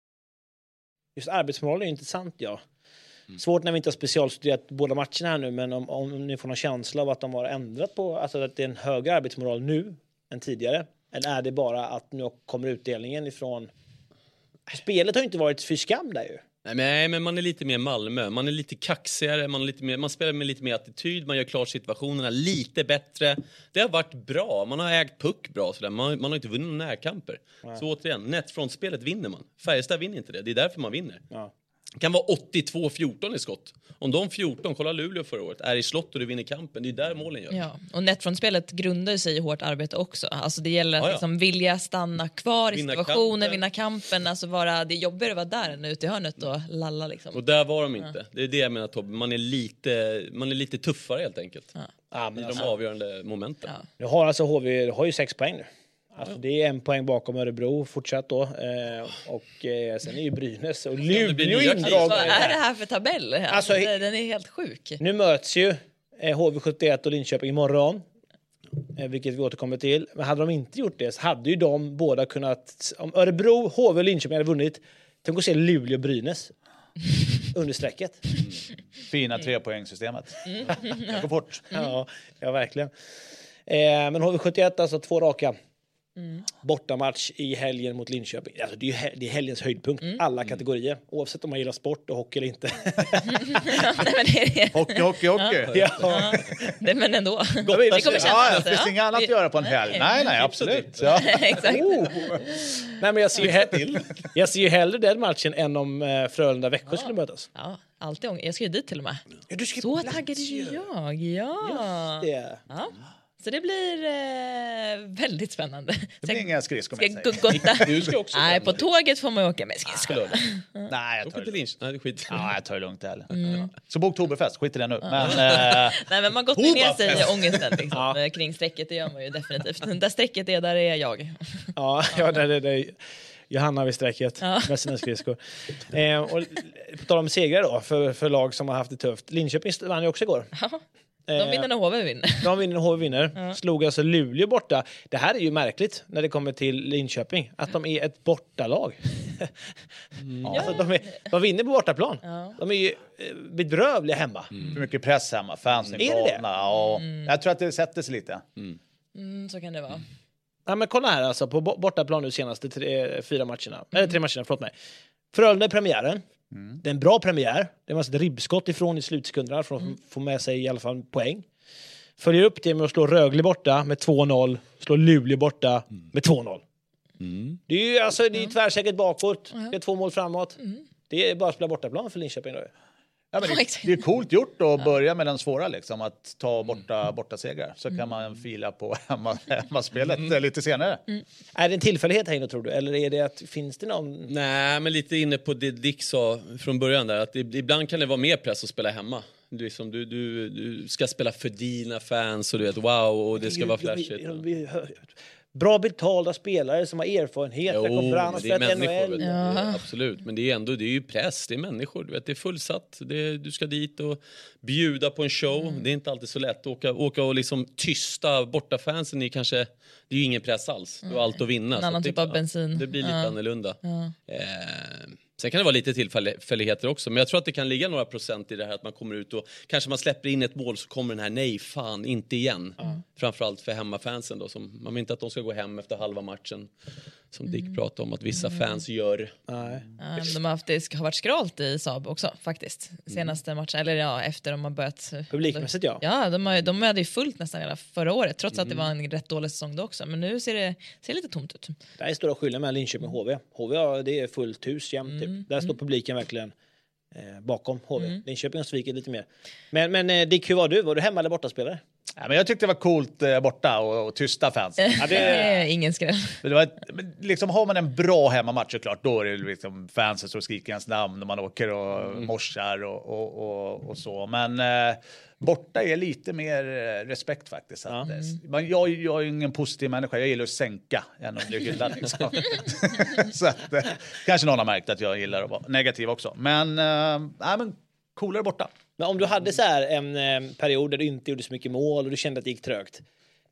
Just arbetsmoral är ju intressant, ja. Mm. Svårt när vi inte har specialstuderat båda matcherna här nu, men om, om ni får någon känsla av att de har ändrat på, alltså att det är en högre arbetsmoral nu än tidigare, eller är det bara att nu kommer utdelningen ifrån spelet har ju inte varit för skam där ju. Nej, men man är lite mer Malmö. Man är lite kaxigare, man, är lite mer, man spelar med lite mer attityd, man gör klart situationerna lite bättre. Det har varit bra, man har ägt puck bra sådär. Man, man har inte vunnit några närkamper. Nej. Så återigen, nätfrontspelet vinner man. Färjestad vinner inte det, det är därför man vinner. Ja. Det kan vara åttiotvå fjorton i skott. Om de fjorton, kolla Luleå förra året, är i slott och du vinner kampen, det är där målen gör. Ja, och nätfrontspelet grundar sig i hårt arbete också. Alltså det gäller att ja, ja. Liksom vilja stanna kvar vinna i situationen, kampen. vinna kampen. Alltså vara, det är jobbigare att vara där än ute i hörnet och lalla liksom. Och där var de inte. Ja. Det är det jag menar, Tobbe. Man är lite, man är lite tuffare helt enkelt. Ja. Ja, men I alltså, de avgörande momenten. Ja. Nu har alltså H V har ju sex poäng nu. Alltså det är en poäng bakom Örebro fortsatt då eh, och eh, sen är ju Brynäs och Luleå indrag. Vad är det här för tabell? Alltså, alltså, den är helt sjuk. Nu möts ju eh, H V sjuttioett och Linköping imorgon, eh, vilket vi återkommer till. Men hade de inte gjort det så hade ju de båda kunnat, om Örebro, H V och Linköping hade vunnit, tänk att se Luleå och Brynäs under strecket. Mm. Fina trepoängssystemet. Mm. Det går fort. Ja, ja verkligen. Eh, men H V sjuttioett alltså två raka. Mm. Bortamatch i helgen mot Linköping. Alltså det är ju he- det är helgens höjdpunkt. Mm. Alla kategorier. Oavsett om man gillar sport och hockey eller inte. hockey, hockey, hockey. Ja. Ja. Det, men ändå. Det kommer kännas. Ja, det finns inget annat att göra på en helg. Nej, nej, absolut. Ja. Exakt. Oh. Nej, men jag ser, ju he- jag ser ju hellre den matchen än om uh, Frölunda-Växjö ja. skulle mötas. Ja, alltid. Jag ska ju dit till och med. Ja, du ska Så taggad är ju jag. Ja. Just det. Ja. Så det blir eh, väldigt spännande. Det blir inga skridskor med sig. Gotta. Du ska också Nej, på tåget får man åka med skridskor. Ah, nej, jag tar det lugnt. Nej, det skit. Ja, jag tar det lugnt heller. Mm. Så på Oktoberfest, skit i det nu. Men, äh, nej, men man gått ner sig i ångesten liksom, ja. kring strecket, det gör man ju definitivt. Där strecket är, där är jag. Ja, ja det är det. Johanna vid strecket ja. med sina skridskor. Eh, och på tal om segrar då, för, för lag som har haft det tufft. Linköping vann ju också igår. Ja. De vinner när H V vinner. De vinner när H V vinner. Ja. Slog alltså Luleå borta. Det här är ju märkligt när det kommer till Linköping. Att de är ett bortalag. Mm. Alltså, de, är, de vinner på bortaplan. Ja. De är ju bedrövliga hemma. Mm. För mycket press hemma. Fansen är det? Ja. Mm. Jag tror att det sätter sig lite. Mm. Mm, så kan det vara. Ja, men kolla här alltså, på bortaplan nu senaste tre, fyra matcherna. Mm. Eller tre matcherna, förlåt mig. Frölunda i premiären. Mm. Det är en bra premiär. Det var ett ribbskott ifrån i slutsekunderna för att mm. få med sig i alla fall poäng. Följer upp det med att slå Rögle borta med två noll. Slå Luleå borta mm. med två noll. Mm. Det är ju alltså, det är tvärsäkert bakåt. Mm. Det är två mål framåt. Mm. Det är bara att spela bortaplan för Linköping då. Ja, men det, det är coolt gjort att börja med den svåra liksom, att ta borta, borta segrar. Så mm. kan man fila på hemma, hemmaspelet mm. lite senare. Mm. Är det en tillfällighet här inne, tror du? Eller är det att, finns det någon... Nej, men lite inne på det Dick sa från början där. Att det, ibland kan det vara mer press att spela hemma. Du, liksom, du, du, du ska spela för dina fans och du vet, wow, och det ska vara flashigt. Bra betalda spelare som har erfarenhet. Jo, det är människor, vet, ja. Absolut. Men det är ändå, det är ju press, det är människor. Du vet, det är fullsatt. Det är, du ska dit och bjuda på en show. Mm. Det är inte alltid så lätt att åka, åka och liksom tysta borta fansen. Är kanske, det är ju ingen press alls. Du har allt att vinna. En annan så typ det, av bensin. Det blir lite ja. annorlunda. Ja. Eh, Sen kan det vara lite tillfälligheter också. Men jag tror att det kan ligga några procent i det här att man kommer ut och kanske man släpper in ett mål så kommer den här nej fan inte igen. Mm. Framförallt för hemmafansen då. Som, man vill inte att de ska gå hem efter halva matchen. Som Dick pratade om att vissa mm. fans gör. Nej. Ja, de har, haft, det har varit skralt i Saab också faktiskt. Senaste matchen, eller ja, efter de har börjat. Publikmässigt ja. Ja, de, har, de hade ju fullt nästan hela förra året. Trots mm. att det var en rätt dålig säsong då också. Men nu ser det ser lite tomt ut. Det är stora skillnader med Linköping och H V. H V ja, det är fullt hus jämt mm. typ. Där står publiken verkligen eh, bakom H V. Mm. Linköping har svikit lite mer. Men, men eh, Dick, hur var du? Var du hemma eller bortaspelare? Ja, men jag tyckte det var coolt eh, borta och, och tysta fans. Ja, det är ingen skräll. Men det var ett, liksom, har man en bra hemmamatch såklart, då är det liksom fansen som skriker ens namn när man åker och mm. morsar och, och, och, och så. Men eh, borta är lite mer eh, respekt faktiskt. Ja. Att, mm. jag, jag är ingen positiv människa, jag gillar att sänka än att bli hyllad. Liksom. Så att, eh, kanske någon har märkt att jag gillar att vara negativ också. Men, eh, nej, men coolare borta. Men om du hade så här en eh, period där du inte gjorde så mycket mål och du kände att det gick trögt.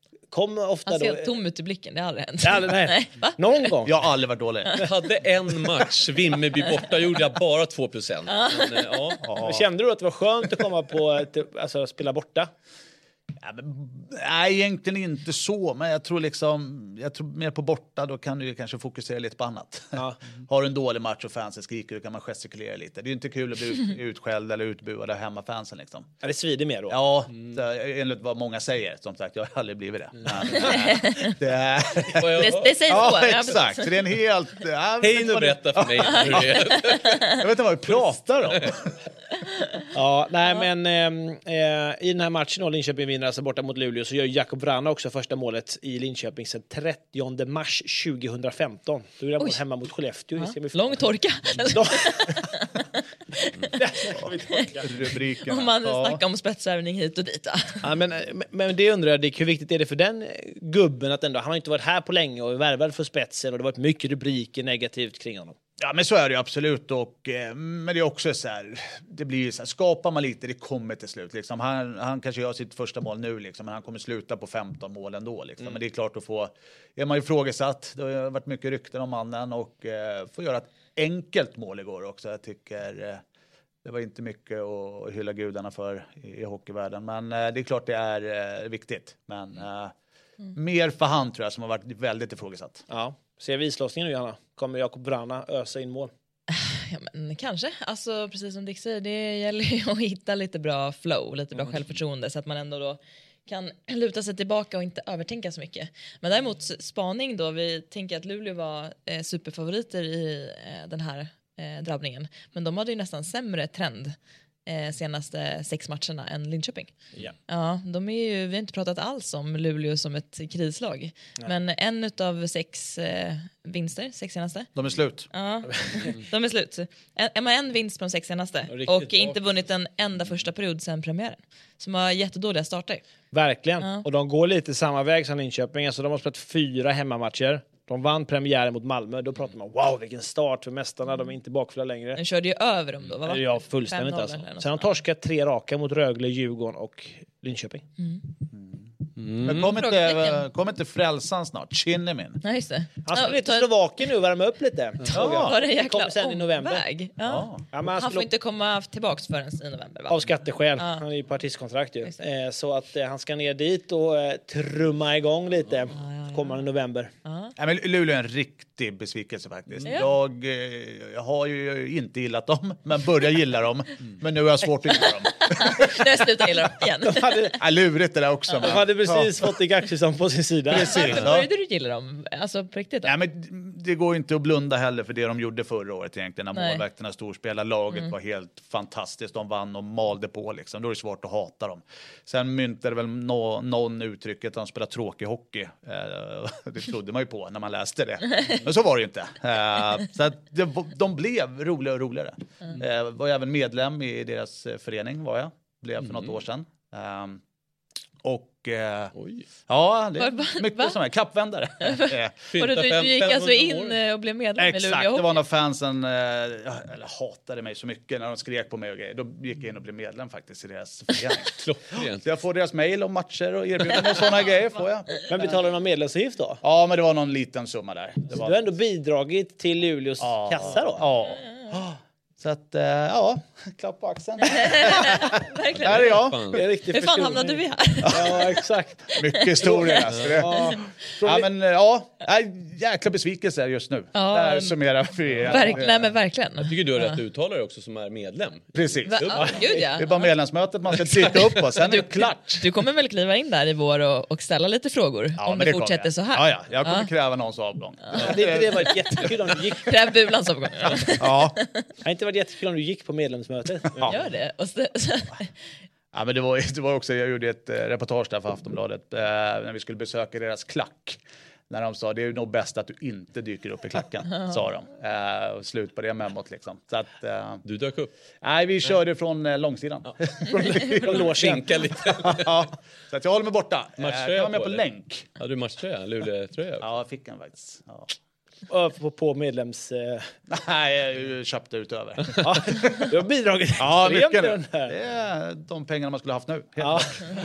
Kom ofta Han ser då... helt tom ut i blicken, det har aldrig hänt. Det aldrig, nej. nej. Någon gång. Jag har aldrig varit dålig. Jag hade en match, Vimmerby borta, gjorde jag bara två procent. Men, ja. Ja. Kände du att det var skönt att komma på, alltså spela borta? Ja, men, nej, egentligen inte så, men jag tror liksom jag tror mer på borta, då kan du ju kanske fokusera lite på annat. Ja. Har du en dålig match och fansen skriker, då kan man gestikulera lite. Det är ju inte kul att bli utskälld eller utbuad av hemmafansen liksom. Ja, det svider mer då. Ja, det, enligt vad många säger, som sagt, jag har aldrig blivit det. Mm. det, det, är, det, det säger ja, så. Exakt, så det är en helt... Ja, hej, nu berätta för mig hur det är. Jag vet inte vad vi pratar om. Ja, nej men eh, i den här matchen då Linköping vinner alltså borta mot Luleå, så gör Jakob Vrana också första målet i Linköping sedan trettionde mars tjugohundrafemton. Då är det hemma mot Skellefteå. Ja. Lång torka. Rubriken. Om man ja. snackar om spetsvärvning hit och dit. Ja, men, men det undrar jag, Dick, hur viktigt är det för den gubben att ändå, han har inte varit här på länge och är värvad för spetsen och det har varit mycket rubriker negativt kring honom. Ja, men så är det ju absolut, och eh, men det är också så här, det blir ju så här, skapar man lite, det kommer till slut liksom. Han, han kanske gör sitt första mål nu liksom, men han kommer sluta på femton mål ändå liksom. Mm. Men det är klart att få, är man ju ifrågasatt, det har varit mycket rykten om mannen, och eh, få göra ett enkelt mål igår också. Jag tycker eh, det var inte mycket att hylla gudarna för i, i hockeyvärlden, men eh, det är klart det är eh, viktigt, men eh, mm. mer för han tror jag som har varit väldigt ifrågasatt. Ja. Ser vi islossningen nu, Johanna? Kommer Jakob Vrana ösa in mål? Ja, men kanske. Alltså, precis som Dick säger, det gäller ju att hitta lite bra flow, lite bra mm. självförtroende, så att man ändå då kan luta sig tillbaka och inte övertänka så mycket. Men däremot spaning då, vi tänker att Luleå var eh, superfavoriter i eh, den här eh, drabbningen. Men de hade ju nästan sämre trend eh, senaste sex matcherna än Linköping. Ja. Ja, de är ju, vi har inte pratat alls om Luleå som ett krislag. Nej. Men en utav sex eh, vinster, sex senaste. De är slut. Ja, de är slut. En, en vinst på de sex senaste. Och inte vunnit en enda första period sedan premiären. Som har jättedåliga starter. Verkligen. Ja. Och de går lite samma väg som Linköping. Alltså de har spelat fyra hemmamatcher. De vann premiären mot Malmö. Då pratar man, wow, vilken start för mästarna. De är inte bakfulla längre. Den körde ju över dem då, va? Ja, fullständigt alltså. Sen har de torskat tre raka mot Rögle, Djurgården och Linköping. Mm. Mm. Men kommer inte, kom inte Frälsan snart? Kinnimin. Ja, just det. Han ska ja, till Slovakien nu och värma upp lite. Ja, var det jäkla kommer sen i november. Omväg. Ja. Ja. Ja, han, han får inte komma tillbaka förrän i november, va? Av skatteskäl. Ja. Han är ju på artistkontrakt ju. Eh, så att eh, han ska ner dit och eh, trumma igång lite. Ja, ja, ja. kommande november. Ja. Nej, men Luleå är en riktig besvikelse faktiskt. Mm. Jag, eh, jag har ju inte gillat dem, men börjar gilla dem. Men nu har jag svårt att gilla dem. Nu slutar gilla dem igen. De hade, Ja, lurigt det där också. de men- hade precis fått Igaksson på sin sida. Precis. Varför Ja. började du gilla dem? Alltså på riktigt då? Nej, men det går inte att blunda heller för det de gjorde förra året egentligen. När Nej. målvakterna storspelade. Laget var helt fantastiskt. De vann och malde på liksom. Då är det svårt att hata dem. Sen myntade väl nå, någon uttrycket att de spelar tråkig hockey. Eh, det trodde man ju på när man läste det. Men så var det ju inte. Eh, så att det, de blev roligare och roligare. Eh, var jag även medlem i deras eh, förening var jag. Blev för något år sedan. Eh, och eh, Oj. ja, det Va- är va- mycket va? som är kappvändare. Eh, Vadå, Fynta du, fem- du gick alltså femhundra in år. eh, och blev medlem i Exakt, Luleå det var Hockey? när fansen eh, eller hatade mig så mycket när de skrek på mig och grejer. Då gick jag in och blev medlem faktiskt i deras förening. Klockrent. Så jag får deras mejl om matcher och erbjudanden och sådana grejer får jag. Men betalar någon medlemsavgift då? Ja, men det var någon liten summa där. Det Du var, har ändå bidragit till Luleås ja, kassa då? Ja. Så att, eh, ja, klapp på axeln. Verkligen. Där är jag. Fan. Det är riktigt Hur fan förstoring. hamnade vi här? Ja, exakt. Mycket historia. Alltså. Det. Ja. Ja, men eh, ja, nej, jäkla besvikelse just nu. Ja, Där summerar vi. Verkligen, nej, men verkligen. Jag tycker du har rätt uttalare också som är medlem. Precis. Va? Ja, gud Det är ja. bara medlemsmötet man ska trycka upp på, sen är det klart. Du kommer väl kliva in där i vår och, och ställa lite frågor Ja, om men det, kommer fortsätter jag. så här. Ja, ja, jag kommer Ja. kräva någons avgång. Hade inte det varit jättekul om du gick, Kräv Bulans avgång. Ja. hade inte varit jättekul om du gick på medlemsmötet? Ja. Gör det. Och så, så, Ja, men det var, det var också, jag gjorde ett eh, reportage där för Aftonbladet eh, när vi skulle besöka deras klack. När de sa det är nog bäst att du inte dyker upp i klacken, sa de. Eh, och slut på det memot liksom. Så att, eh, Du dök upp. nej, vi körde från eh, långsidan. Från logen. Skinka lite. Ja, så att jag håller mig borta. Eh, Matchtröja jag var med på, på eller? länk. Hade du matchtröja? Luleå-tröja? Ja, jag fick en faktiskt. Ja. Ja, På, på medlems... Eh, Nej, jag köpte utöver. ja, du har bidragit Ja, extremt mycket till nu. den här. Det är de pengarna man skulle haft nu. Helt Ja.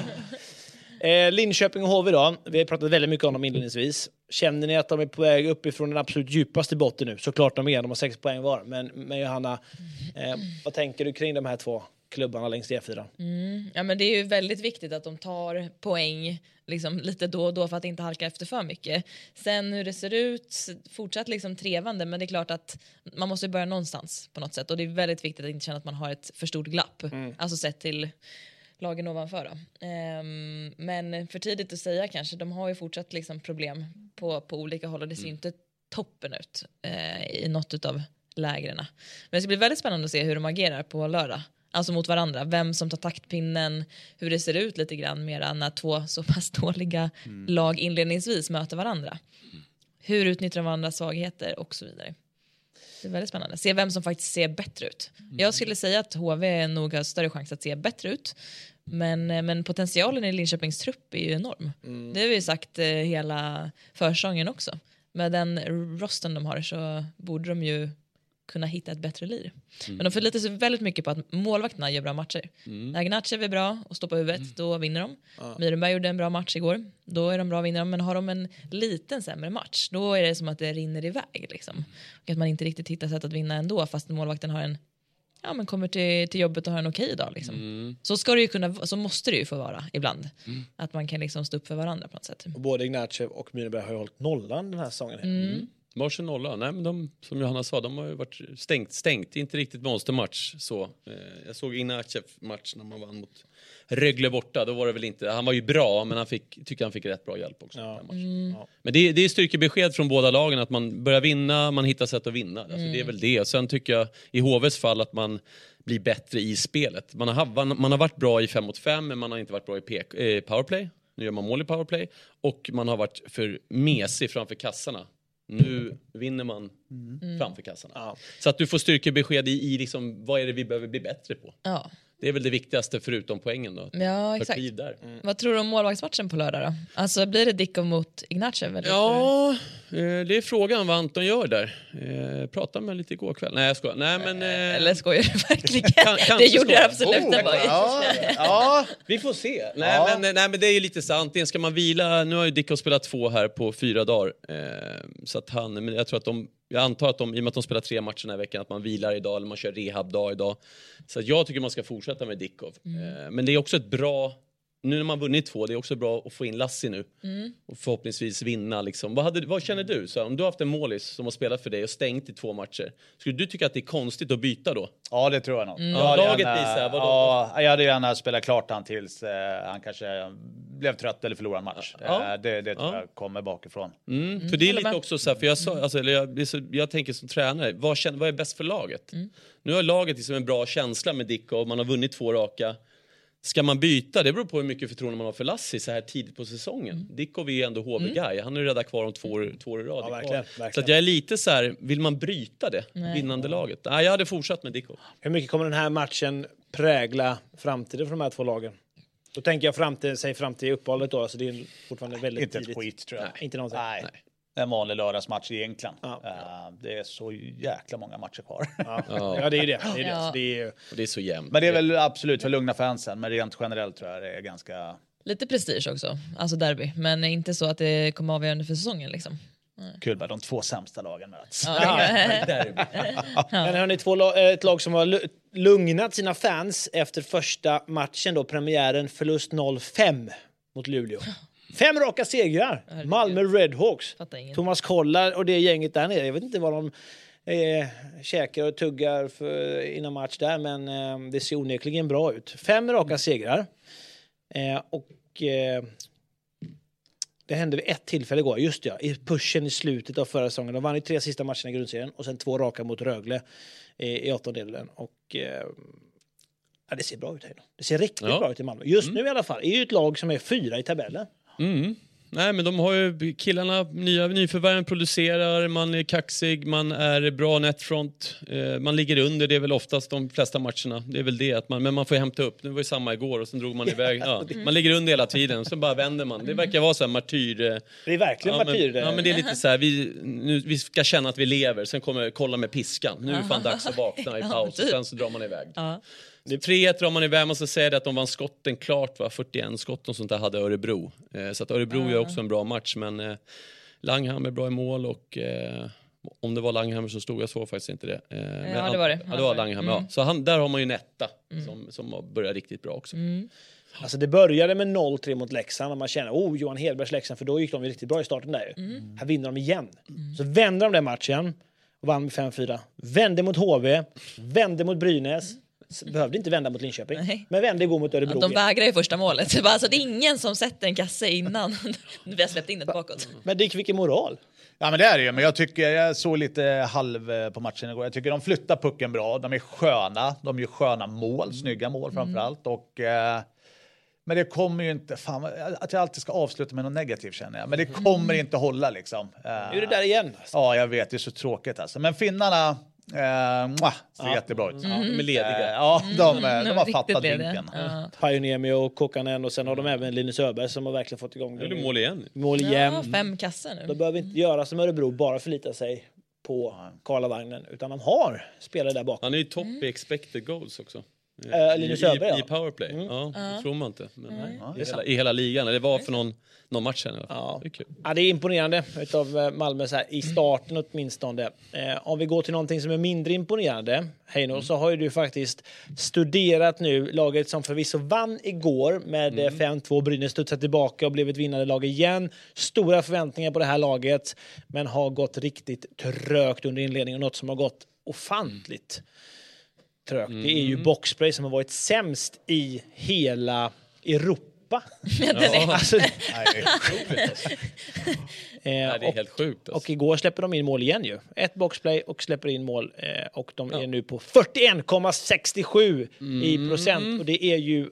Eh, Linköping och H V då. Vi har pratat väldigt mycket om dem inledningsvis. Känner ni att de är på väg uppifrån den absolut djupaste botten nu? Såklart de är, de har sex poäng var. Men, men Johanna, eh, vad tänker du kring de här två klubbarna längst E fyra? mm, ja, men det är ju väldigt viktigt att de tar poäng liksom, lite då och då för att inte halka efter för mycket. Sen hur det ser ut, fortsatt liksom trevande, men det är klart att man måste börja någonstans på något sätt. Och det är väldigt viktigt att inte känna att man har ett för stort glapp. Mm. Alltså sett till lagen ovanför. Då. Ehm, men för tidigt att säga kanske. De har ju fortsatt liksom problem på, på olika håll och det ser ju inte toppen ut eh, i något av lägren. Men det ska bli väldigt spännande att se hur de agerar på lördag. Alltså mot varandra. Vem som tar taktpinnen, hur det ser ut lite grann mera när två så pass dåliga mm. lag inledningsvis möter varandra. Mm. Hur utnyttjar de varandras svagheter och så vidare. Det är väldigt spännande. Se vem som faktiskt ser bättre ut. Mm. Jag skulle säga att H V nog har större chans att se bättre ut. Men, men potentialen i Linköpings trupp är ju enorm. Mm. Det har vi sagt eh, hela försäsongen också. Med den rosten de har så borde de ju kunna hitta ett bättre lir. Mm. Men de förlitar sig väldigt mycket på att målvakterna gör bra matcher. Mm. När Gnatjev är bra och står på huvudet, mm. då vinner de. Ja. Myrenberg gjorde en bra match igår. Då är de bra vinnare. Men har de en liten sämre match, då är det som att det rinner iväg. Liksom. Och att man inte riktigt hittar sätt att vinna ändå, fast målvakten har en ja, men kommer till, till jobbet och har en okej dag. Liksom. Mm. Så, ska det ju kunna, så måste det ju få vara ibland. Mm. Att man kan liksom stå upp för varandra på något sätt. Och både Gnatjev och Myrenberg har ju hållit nollan den här säsongen. Mm. Mm. Varsin nolla. Nej, men de, som Johanna sa, de har ju varit stängt, stängt. Inte riktigt monstermatch. Så. Eh, jag såg Gnatjev match när man vann mot Rögle borta. Då var det väl inte, han var ju bra, men han fick, tycker han fick rätt bra hjälp också. Ja. Mm. Ja. Men det, det är styrkebesked från båda lagen att man börjar vinna, man hittar sätt att vinna. Alltså, mm. Det är väl det. Och sen tycker jag i H V:s fall att man blir bättre i spelet. Man har, man har varit bra i fem mot fem, men man har inte varit bra i P K, eh, powerplay. Nu gör man mål i powerplay. Och man har varit för mesig framför kassarna. Nu vinner man mm. framför kassarna. Ja. Så att du får styrkebesked i, i liksom, vad är det vi behöver bli bättre på. Ja. Det är väl det viktigaste förutom poängen då. Ja, exakt. Där. Mm. Vad tror du om målvaktsmatchen på lördag då? Alltså blir det Dickov mot Gnatjev? Eller? Ja, det är frågan vad Anton gör där. Eh, pratade med lite igår kväll. Nej, jag skojar. Nej, men, eh... Eller skojar du verkligen? kan, det gjorde jag skojar. absolut. Oh, ja, ja. Vi får se. Nej, ja. men, nej, men det är ju lite sant. Antingen ska man vila. Nu har ju Dickov spelat två här på fyra dagar. Eh, så att han, men jag tror att de... Jag antar att de, i och med att de spelar tre matcher den här veckan, att man vilar idag eller man kör rehabdag idag. Så att jag tycker man ska fortsätta med Dickov. Mm. Eh, men det är också ett bra nu när man vunnit två, det är också bra att få in Lassi nu. Mm. Och förhoppningsvis vinna liksom. Vad, hade, vad känner du? Så om du har haft en målis som har spelat för dig och stängt i två matcher. Skulle du tycka att det är konstigt att byta då? Ja, det tror jag nog. Mm. Ja, laget visar. Ja, jag hade gärna spelat klart han tills eh, han kanske blev trött eller förlorade en match. Ja. Eh, det det tror ja. jag kommer bakifrån. Mm. Mm. För det är lite också så här, för jag, sa, alltså, eller jag, jag tänker som tränare, vad, känner, vad är bäst för laget? Mm. Nu har laget liksom en bra känsla med Dicko och man har vunnit två raka. Ska man byta? Det beror på hur mycket förtroende man har för Lassi så här tidigt på säsongen. Mm. Dicko är ju ändå H V-guy. Han är ju rädda kvar om två år, två år i rad. Ja, verkligen, verkligen. Så att jag är lite så här, vill man bryta det? Nej. Vinnande laget? Nej, jag hade fortsatt med Dicko. Hur mycket kommer den här matchen prägla framtiden för de här två lagen? Då tänker jag framtid, säg framtid i uppehållet då. Alltså det är fortfarande väldigt inte tidigt. Inte ett skit tror jag. Nej, inte någonting. Nej. Nej. En vanlig lördagsmatch egentligen. Ja. Uh, det är så jäkla många matcher kvar. Ja, ja det är det. Det är, det. Ja. Så det, är, och det är så jämnt. Men det är väl absolut för lugna fansen. Men rent generellt tror jag det är ganska... Lite prestige också, alltså derby. Men inte så att det kommer avgörande för säsongen liksom. Nej. Kul bara, de två sämsta lagen möts. Ja. Men hörni, två, ett lag som har lugnat sina fans efter första matchen då, premiären, förlust noll fem mot Luleå. Fem raka segrar. Herregud. Malmö Redhawks. Thomas Kollar och det gänget där nere. Jag vet inte vad de eh, käkar och tuggar för, innan match där. Men eh, det ser onekligen bra ut. Fem raka segrar. Eh, och eh, det hände vid ett tillfälle igår. Just det, i pushen i slutet av förra säsongen. De vann i tre sista matcherna i grundserien. Och sen två raka mot Rögle eh, i åttondelen. Och... Eh, ja, det ser bra ut här. Det ser riktigt ja. bra ut i Malmö. Just mm. nu i alla fall. Det är ju ett lag som är fyra i tabellen. Mm. Nej, men de har ju killarna, nya nyförvärven producerar, man är kaxig, man är bra netfront, eh, man ligger under, det är väl oftast de flesta matcherna. Det är väl det att man, men man får hämta upp. Det var ju samma igår och sen drog man iväg. Ja, man ligger under hela tiden och så bara vänder man. Det verkar vara så här martyr. Eh, det är verkligen ja, martyr. Men, ja, men det är lite så här, vi, nu, vi ska känna att vi lever, sen kommer kolla med piskan. Nu är det fan dags att vakna i paus och sen så drar man iväg. Ja. tre ett drar man iväg, man ska säga det att de vann skotten klart, va? fyrtioen skott och sånt där hade Örebro. Eh, så att Örebro uh. gör också en bra match, men eh, Langhammer är bra i mål och eh, om det var Langhammer så stod jag så faktiskt inte det. Eh, ja, men, det var det. Ja, det var Langhammer, mm. ja. Så han, där har man ju Netta mm. som, som börjar riktigt bra också. Mm. Alltså det började med noll tre mot Leksand och man känner, oh, Johan Hedbergs Leksand, för då gick de ju riktigt bra i starten där. Mm. Här vinner de igen. Mm. Så vänder de den matchen och vann med fem fyra. Vände mot H V, vände mot Brynäs. Behövde inte vända mot Linköping. Nej. Men vände igår mot Örebro. Ja, de vägrar ju första målet. Alltså, det är ingen som sätter en kasse innan vi har släppt in ett bakåt. Men det är vilken moral. Ja, men det är det ju. Men jag tycker, jag såg lite halv på matchen igår. Jag tycker de flyttar pucken bra. De är sköna. De gör sköna mål. Mm. Snygga mål framförallt. Mm. Och... Eh, men det kommer ju inte, fan, att jag alltid ska avsluta med något negativt känner jag. Men det kommer inte hålla liksom. Nu är det där igen. Alltså. Ja, jag vet, det är så tråkigt alltså. Men finnarna, eh, ser ja. jättebra ut. Mm. De är lediga. Eh, ja, de, de, de har fattat lediga. vinkeln. Ja. Pajoniemi och Kokkanen och sen har de även Linus Öberg som har verkligen fått igång det. Nu är det mål igen. Mål igen. Ja, fem kassar nu. De behöver inte göra som Örebro, bara förlita sig på Karlavagnen, utan de har spelare där bakom. Han är ju topp i expected goals också. Uh, Linus Öberg, I, ja. i powerplay. Mm. Ja, det uh. tror man inte. Men Mm. ja, i, hela, I hela ligan. Det var för någon, någon match sen. Ja. Det är kul. Ja, det är imponerande utav Malmö så här, i starten åtminstone. Eh, om vi går till någonting som är mindre imponerande, Heino, mm. så har ju du faktiskt studerat nu laget som förvisso vann igår med mm. fem två. Brynäs studsat tillbaka och blev ett vinnande lag igen. Stora förväntningar på det här laget, men har gått riktigt trögt under inledningen. Något som har gått ofantligt mm. trögt. Mm. Det är ju Boxspray som har varit sämst i hela Europa. Ja. Alltså, Nej, det är sjukt alltså. eh, Nej, det är och, helt sjukt alltså. Och igår släpper de in mål igen ju. Ett boxplay och släpper in mål. Eh, och de ja. är nu på fyrtioen komma sextiosju mm. i procent. Och det är ju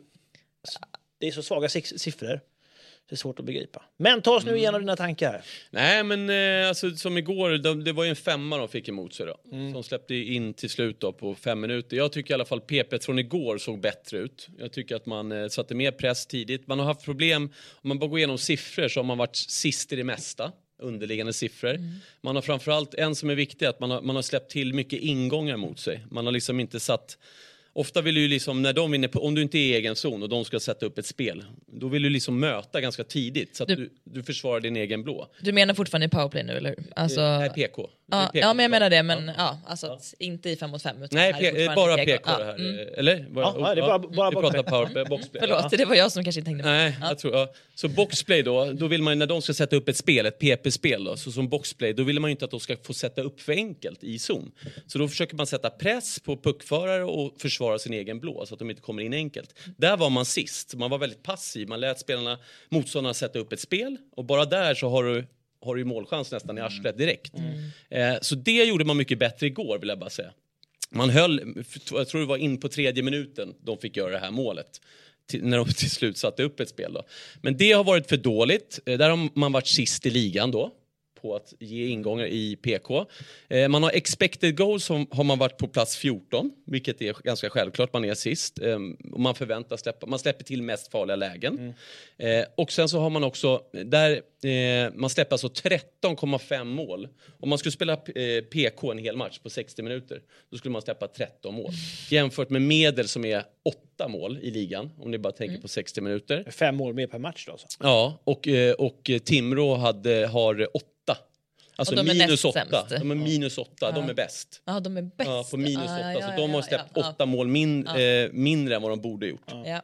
det är så svaga siffror. Det är svårt att begripa. Men ta oss nu igenom mm. dina tankar. Nej, men eh, alltså, som igår, de, det var ju en femma de fick emot sig då. Mm. Som släppte in till slut då på fem minuter. Jag tycker i alla fall P P från igår såg bättre ut. Jag tycker att man eh, satte mer press tidigt. Man har haft problem, om man bara går igenom siffror så har man varit sist i det mesta. Underliggande siffror. Mm. Man har framförallt en som är viktig, att man har, man har släppt till mycket ingångar mot sig. Man har liksom inte satt... Ofta vill du ju liksom, när de vinner på, om du inte är i egen zon och de ska sätta upp ett spel, då vill du liksom möta ganska tidigt så att Du- du, du försvarar din egen blå. Du menar fortfarande i powerplay nu, eller hur? Alltså, Nej, P K. ja, P K. ja, men jag menar det, men ja, alltså inte i fem mot fem. Utan Nej, här är P- fortfarande bara P K det Ja, här. mm. Eller? Ja, ja, det är bara- bara vi boxplay. pratar power, boxplay. Förlåt, det var jag som kanske inte tänkte på det. Nej, jag tror, ja. Så boxplay då, då vill man när de ska sätta upp ett spel, ett P P-spel då, så som boxplay, då vill man ju inte att de ska få sätta upp för enkelt i zon. Så då försöker man sätta press på puckförare och försvara sin egen blå så att de inte kommer in enkelt. Där var man sist, man var väldigt passiv, man lät spelarna, motståndarna sätta upp ett spel och bara där så har du har du ju målchans nästan i arslet direkt. Eh, så det gjorde man mycket bättre igår, vill jag bara säga. Man höll, jag tror det var in på tredje minuten de fick göra det här målet. Till, när de till slut satte upp ett spel då. Men det har varit för dåligt. Eh, där har man varit sist i ligan då. På att ge ingångar i P K. Eh, man har expected goals som har man varit på plats fjorton. Vilket är ganska självklart, man är sist. Eh, och man förväntar släppa, man släpper till mest farliga lägen. Mm. Eh, och sen så har man också, där eh, man släpper alltså tretton komma fem mål. Om man skulle spela eh, P K en hel match på sextio minuter, då skulle man släppa tretton mål. Jämfört med medel som är åtta mål i ligan, om ni bara tänker mm. på sextio minuter. Fem mål mer per match då? Så. Ja, och, eh, och Timrå hade, har åtta. Alltså de är minus näst åtta. sämst. De är minus åtta, Ja. de är bäst. Ja, de är bäst. Ja, på minus Ah, åtta. ja, Så ja, de har ja, släppt ja, åtta mål min, ja. eh, mindre än vad de borde gjort. Ja.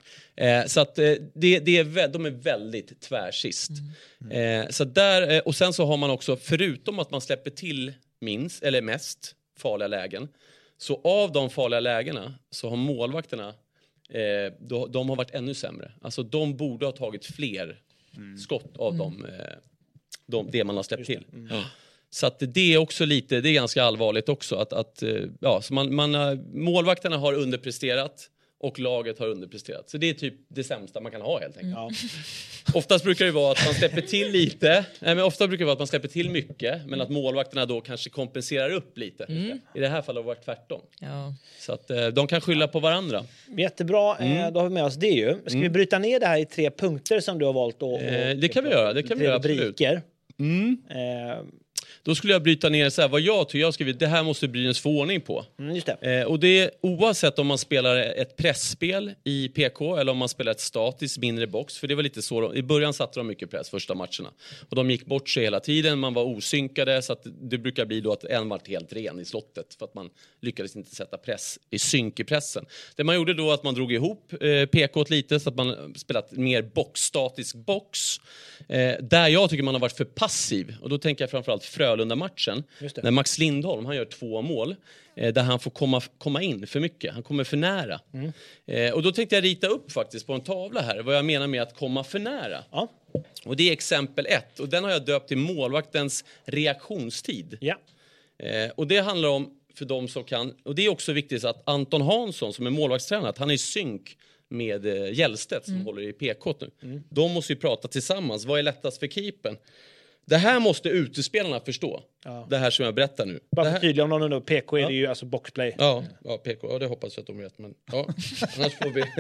Eh, så att eh, det, det är vä- de är väldigt tvärsist. Mm. Eh, så där, eh, och sen så har man också, förutom att man släpper till minst, eller mest farliga lägen, så av de farliga lägena så har målvakterna eh, då, de har varit ännu sämre. Alltså de borde ha tagit fler mm. skott av mm. dem, eh, de, det man har släppt till. Mm. Ja. Så att det är också lite, det är ganska allvarligt också att, att ja, så man, man, målvakterna har underpresterat och laget har underpresterat. Så det är typ det sämsta man kan ha helt enkelt. Ja. Oftast brukar det vara att man släpper till lite, nej, men ofta brukar det vara att man släpper till mycket, men att målvakterna då kanske kompenserar upp lite. Mm. I det här fallet har det varit tvärtom. Ja. Så att de kan skylla på varandra. Jättebra, mm. då har vi med oss det ju. Ska Mm. vi bryta ner det här i tre punkter som du har valt att... Eh, det kan vi göra, det kan vi göra absolut. Mm. Eh, Då skulle jag bryta ner så här, vad jag tycker jag har skrivit, det här måste Brynäs få ordning på. Mm, just det. Eh, och det är oavsett om man spelar ett pressspel i P K eller om man spelar ett statiskt mindre box. För det var lite så, i början satte de mycket press första matcherna. Och de gick bort sig hela tiden, man var osynkade så att det brukar bli då att en var helt ren i slottet. För att man lyckades inte sätta press i synk i pressen. Det man gjorde då att man drog ihop eh, P K lite så att man spelat mer box, statisk box. Eh, där jag tycker man har varit för passiv. Och då tänker jag framförallt Frölunda-matchen. När Max Lindholm, han gör två mål. Eh, där han får komma, komma in för mycket. Han kommer för nära. Mm. Eh, och då tänkte jag rita upp faktiskt på en tavla här. Vad jag menar med att komma för nära. Ja. Och det är exempel ett. Och den har jag döpt till målvaktens reaktionstid. Ja. Eh, och det handlar om, för de som kan. Och det är också viktigt att Anton Hansson som är målvaktstränare, att han är i synk med eh, Hjälstedt som mm. håller i P K nu. Mm. De måste ju prata tillsammans. Vad är lättast för keepern? Det här måste utespelarna förstå. Ja. Det här som jag berättar nu. Bara för tydligt om någon undrar, P K är ja. det ju alltså boxplay. Ja, ja, P K. Ja, det hoppas jag att de vet. Men ja, annars får vi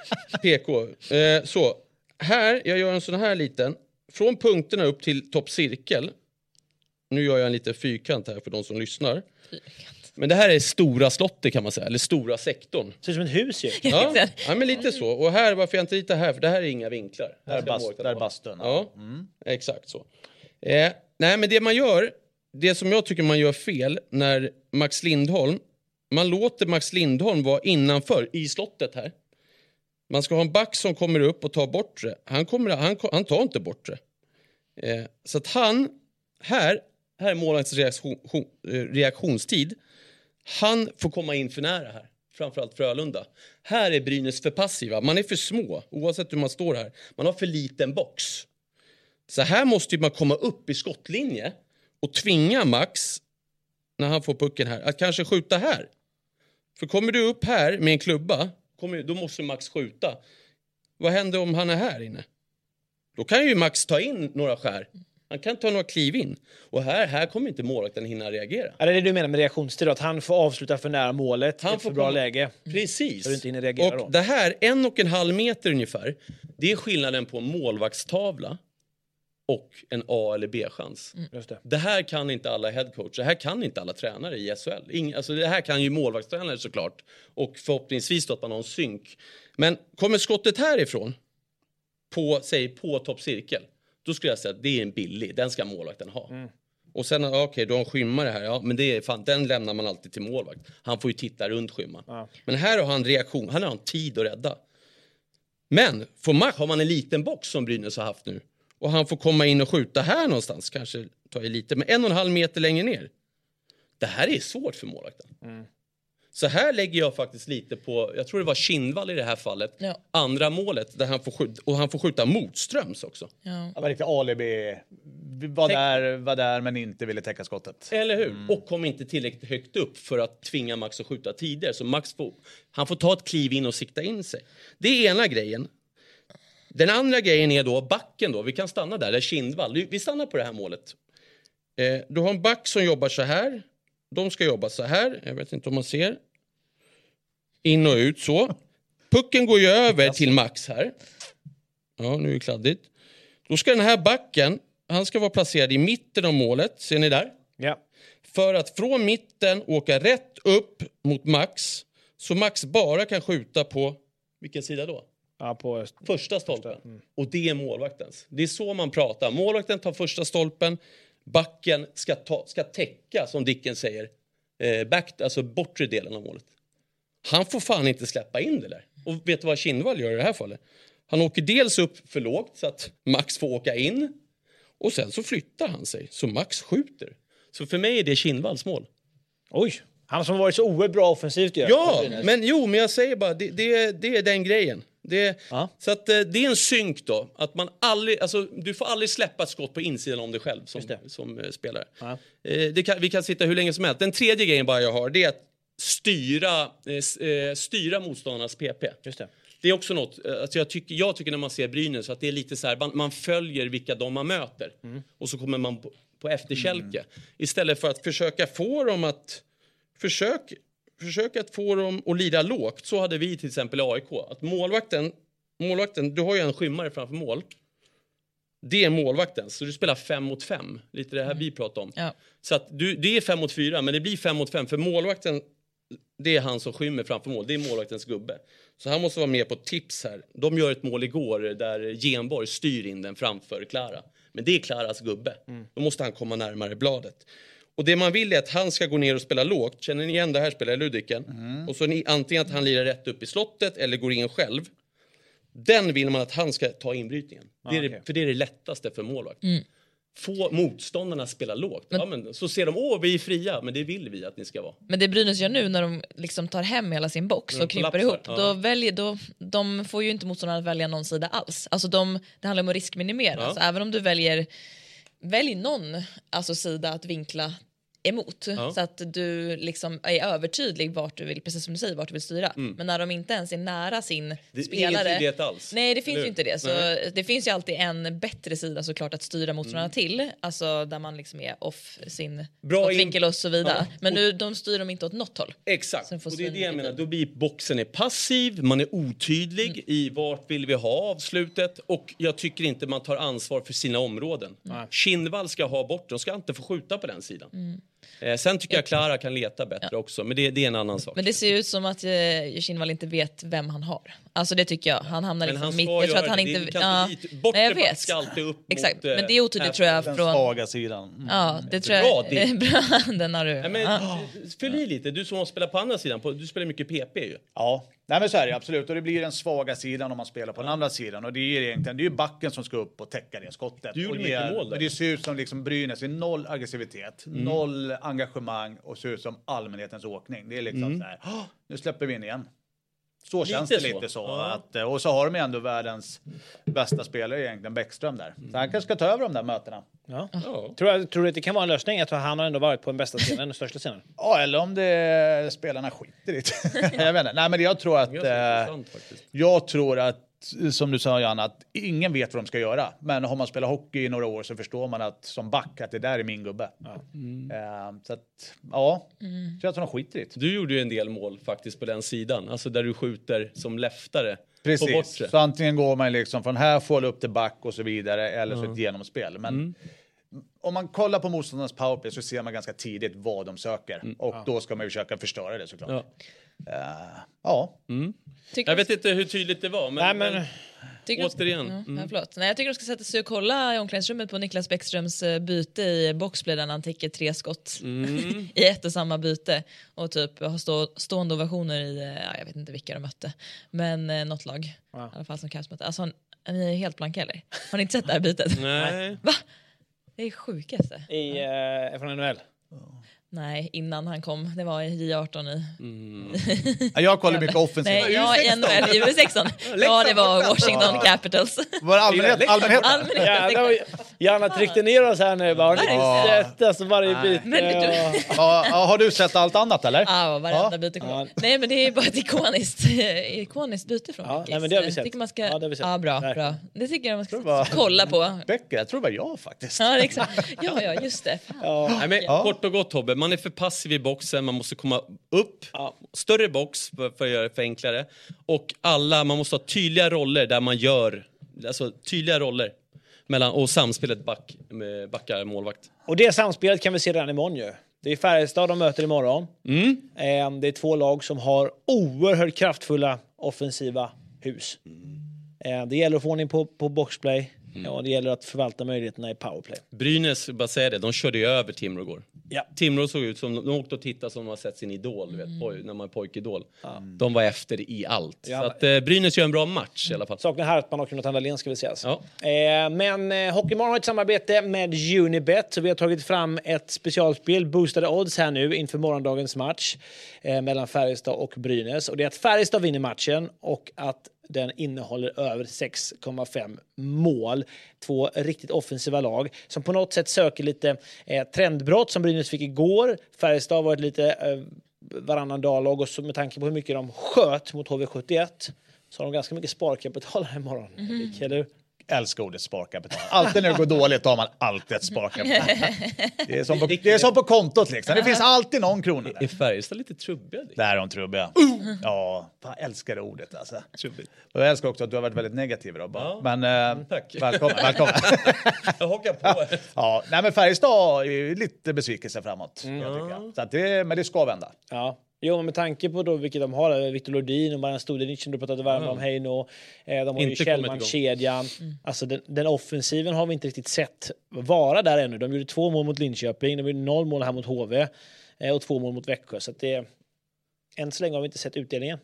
P K. Eh, så, här, jag gör en sån här liten. Från punkterna upp till toppcirkel. Nu gör jag en liten fyrkant här för de som lyssnar. Fyrkant. Men det här är stora slottet kan man säga. Eller stora sektorn. Det ser ut som ett hus ju. Ja, ja, men lite så. Och här, varför jag inte ritar här? För det här är inga vinklar. Där är, bast, där är bastun. Ja, mm. exakt så. Eh, nej, men det man gör, det som jag tycker man gör fel när Max Lindholm, man låter Max Lindholm vara innanför i slottet här. Man ska ha en back som kommer upp och tar bort det. Han, kommer, han, han tar inte bort det. Eh, så att han, här, här är målens reaktion, reaktionstid. Han får komma in för nära här. Framförallt Frölunda. Här är Brynäs för passiva. Man är för små, oavsett hur man står här. Man har för liten box. Så här måste man komma upp i skottlinje och tvinga Max, när han får pucken här, att kanske skjuta här. För kommer du upp här med en klubba, kommer, då måste Max skjuta. Vad händer om han är här inne? Då kan ju Max ta in några skär. Han kan ta några kliv in. Och här, här kommer inte målvakten hinna reagera. Är det det du menar med reaktionstid? Att han får avsluta för nära målet. Han får för bra komma... läge. Precis. Så du inte hinner reagera och då. Det här, en och en halv meter ungefär, det är skillnaden på en målvaktstavla och en A- eller B-chans. Mm. Just det. Det här kan inte alla headcoach. Det här kan inte alla tränare i S H L. Ing, alltså det här kan ju målvaktstränare såklart. Och förhoppningsvis då att man har en synk. Men kommer skottet härifrån på, säg, på toppcirkel, då skulle jag säga att det är en billig. Den ska målvakten ha. Mm. Och sen, okej, okay, du har en skymmare här. Ja, men det är fan, den lämnar man alltid till målvakt. Han får ju titta runt skymman. Ja. Men här har han reaktion. Han har en tid att rädda. Men får man, har man en liten box som Brynäs har haft nu och han får komma in och skjuta här någonstans, kanske ta i lite, men en och en halv meter längre ner. Det här är svårt för målvakten. Mm. Så här lägger jag faktiskt lite på, jag tror det var Kindvall i det här fallet, ja. Andra målet där han får skjuta, och han får skjuta motströms också. Ja. Det var riktigt alibi, var där, var där men inte ville täcka skottet. Eller hur? Mm. Och kom inte tillräckligt högt upp för att tvinga Max att skjuta tidigare. Så Max får, han får ta ett kliv in och sikta in sig. Det är ena grejen. Den andra grejen är då backen då, vi kan stanna där, där Kindvall. Vi stannar på det här målet. Eh, du har en back som jobbar så här. De ska jobba så här. Jag vet inte om man ser. In och ut så. Pucken går ju över till Max här. Ja, nu är det kladdigt. Då ska den här backen, han ska vara placerad i mitten av målet. Ser ni där? Ja. För att från mitten åka rätt upp mot Max. Så Max bara kan skjuta på, vilken sida då? Ja, på första stolpen. Mm. Och det är målvaktens. Det är så man pratar. Målvakten tar första stolpen. Backen ska, ta, ska täcka, som Dicken säger, eh, back, alltså bortre delen av målet. Han får fan inte släppa in det där. Och vet du vad Kindvall gör i det här fallet? Han åker dels upp för lågt så att Max får åka in. Och sen så flyttar han sig så Max skjuter. Så för mig är det Kindvalls mål. Oj, han som har varit så oerhört bra offensivt gör. Ja, men jo, men jag säger bara, det, det, det är den grejen. Det, så att det är en synk då. Att man aldrig, alltså, du får aldrig släppa ett skott på insidan om dig själv som, som uh, spelare. Ja. Uh, det kan, vi kan sitta hur länge som helst. Den tredje grejen bara jag har, det är att styra, uh, styra motståndarnas P P. Just det. Det är också något, alltså jag, tycker, jag tycker när man ser Brynäs att det är lite så här, man, man följer vilka de man möter. Mm. Och så kommer man på, på efterkälke. Mm. Istället för att försöka få dem att, försök, försök att få dem att lida lågt. Så hade vi till exempel i A I K. Att målvakten, målvakten, du har ju en skymmare framför mål. Det är målvakten, så du spelar fem mot fem. Lite det här mm. vi pratar om. Ja. Så att du, det är fem mot fyra, men det blir fem mot fem. För målvakten, det är han som skymmer framför mål. Det är målvaktens gubbe. Så han måste vara med på tips här. De gör ett mål igår där Genborg styr in den framför Klara. Men det är Klaras gubbe. Mm. Då måste han komma närmare bladet. Och det man vill är att han ska gå ner och spela lågt. Känner ni igen det här spelar Ludviken? Mm. Och så ni, antingen att han lirar rätt upp i slottet eller går in själv. Den vill man att han ska ta inbrytningen. Ah, det är okay. det, för det är det lättaste för målvakt. Mm. Få motståndarna spela lågt. Men, ja, men, så ser de, åh vi är fria, men det vill vi att ni ska vara. Men det Brynäs gör nu när de liksom tar hem hela sin box och kryper ihop, ja. då väljer, då, de får ju inte motståndarna att välja någon sida alls. Alltså de, det handlar om att riskminimera. Ja. Så även om du väljer, välj någon alltså sida att vinkla emot, ja. Så att du liksom är övertydlig vart du vill, precis som du säger, vart du vill styra. Mm. Men när de inte ens är nära sin det spelare. Ingen tydlighet alls. Nej, det finns ju inte det. Så nej. Det finns ju alltid en bättre sida såklart att styra motståndarna mm. till. Alltså där man liksom är off sin vinkel och så vidare. Ja. Men nu, de styr dem inte åt något håll. Exakt, och det är det jag menar. Då blir boxen är passiv, man är otydlig mm. i vart vill vi ha avslutet. Och jag tycker inte man tar ansvar för sina områden. Mm. Kindvall ska ha bort, de ska inte få skjuta på den sidan. Mm. Eh, sen tycker jag Klara kan leta bättre ja. också. Men det, det är en annan sak. Men det ser ut som att eh, Kindvall inte vet vem han har. Alltså det tycker jag. Han hamnar liksom han mitt. Jag tror att han det. inte... Det ja. inte bortre jag vet. Ska alltid upp exakt. Mot, men det är otydligt tror jag. Den från... svaga sidan. Mm. Ja, det tror jag. Bra, det. Bra, den har du. Ja, men, ja. Fyll i lite. Du som spelar på andra sidan. På, du spelar mycket P P ju. Ja. Nej men så är det absolut. Och det blir den svaga sidan om man spelar på den andra sidan. Och det är egentligen, det är ju backen som ska upp och täcka det skottet. Du gjorde och mycket mål där. Det ser ut som liksom Brynäs är noll aggressivitet, mm. noll engagemang och ser ut som allmänhetens åkning. Det är liksom mm. så här, nu släpper vi in igen. Så lite känns det så. lite så. Ja. Att, och så har de ändå världens bästa spelare egentligen, Bäckström där. Så han kanske ska ta över de där mötena. Ja. Ja. Tror, jag, tror du att det kan vara en lösning att han har ändå varit på den bästa scenen, den största scenen? Ja, eller om det spelarna skiter i det. Jag vet inte. Nej, men jag tror att eh, jag tror att som du sa Jan, att ingen vet vad de ska göra. Men har man spelat hockey i några år så förstår man att som back att det där är min gubbe. Ja. Mm. Uh, så att, ja, mm. så att de skiter i det. Du gjorde ju en del mål faktiskt på den sidan. Alltså där du skjuter som leftare Precis, bortre. så antingen går man liksom från här får upp till back och så vidare eller så Mm. ett genomspel. Men Mm. om man kollar på motståndarnas powerplay så ser man ganska tidigt vad de söker. Mm. Och då ska man ju försöka förstöra det såklart. Ja. Uh, ja. Mm. Tycker Jag vet inte hur tydligt det var, men, Nej, men... Tycker de- återigen. Ja, Mm. ja, förlåt. Nej, jag tycker de ska sätta sig och kolla i omklädningsrummet på Niklas Bäckströms eh, byte i boxplay där han täcker tre skott Mm. i ett och samma byte och typ har stå, stående ovationer i, eh, ja, jag vet inte vilka de mötte, men eh, något lag Ja. i alla fall som Cavs mötte. Alltså, han- ni är helt blanka eller? Har ni inte sett det här bytet? Nej. Va? Det är sjukaste. I, uh, från N H L. Nej, innan han kom. Det var i J arton i... Mm. Ja, jag kollar mycket offensivt. Nej, ja, i N H L, i U sexton. Ja, det var Washington Capitals. Var det allmänhet? allmänhet? Allmänhet. Ja, det var, Janna tryckte ner oss här nu. Bara, har ni Ja. sett alltså varje bit? Men du- Ja. Ja, ja, har du sett allt annat eller? Ja, varenda Ja. byte kommer. Ja. Nej, men det är bara ett ikoniskt, ikoniskt byte från Ja, Beckis. nej, men det har vi sett. Tycker man ska... Ja, det har vi sett. Ja, bra, Verkligen. bra. Det tycker jag man ska Det var- kolla på. Becker, jag tror det var jag faktiskt. Ja, det är exakt. Ja, ja, just det. Fan. Ja. Nej, men Ja. kort och gott Tobbe, man är för passiv i boxen, man måste komma upp, Ja. större box för, för att göra det för enklare. Och alla, man måste ha tydliga roller där man gör, alltså tydliga roller. Mellan, och samspelet back, med backar, målvakt. Och det samspelet kan vi se redan imorgon ju. Det är Färjestad de möter imorgon. Mm. Eh, Det är två lag som har oerhört kraftfulla offensiva hus. Eh, Det gäller att få ordning på, på boxplay. Ja, det gäller att förvalta möjligheterna i powerplay. Brynäs, bara säga det, de körde ju över Timrå igår. Ja. Timrå såg ut som, de åkte och tittade som de har sett sin idol, du vet, poj, när man är pojkidol. De var efter i allt. Ja, så att eh, Brynäs gör en bra match i alla fall. Saknar Hartman och Jonathan Dahlén ska vi säga. Ja. Eh, men eh, Hockeymorgon har ett samarbete med Unibet. Så vi har tagit fram ett specialspel, boostade odds här nu inför morgondagens match eh, mellan Färjestad och Brynäs. Och det är att Färjestad vinner matchen och att den innehåller över sex komma fem mål. Två riktigt offensiva lag som på något sätt söker lite eh, trendbrott som Brynäs fick igår. Färjestad har varit lite eh, varannan dag-lag och så med tanke på hur mycket de sköt mot H V sjuttioett så har de ganska mycket sparkapital här imorgon. Mm. Eller? Älskar ordet sparkapital. Alltid när det går dåligt har man alltid ett sparkapital. Det är som på, det är som på kontot liksom. Det finns alltid någon krona Är där. Färjestad lite trubbiga? Dick? Där är de trubbiga. Ja, jag älskar det ordet alltså. Trubbigt. Och jag älskar också att du har varit väldigt negativ idag. Ja. Men eh, Tack. välkommen. välkommen. Jag hakar på. Ja, nej men Färjestad är ju lite besvikelse framåt. Jag tycker. Så att det, men det ska vända. Ja. Jo, men med tanke på då vilket de har, Viktor Lodin och Marian Studenic som du pratade varmt Ja. om, Heino, eh, de har ju Inte kommit Kjellman-kedjan. Alltså den, den offensiven har vi inte riktigt sett vara där ännu. De gjorde två mål mot Linköping, de gjorde noll mål här mot H V eh, och två mål mot Växjö. Så att det, än så länge har vi inte sett utdelningen.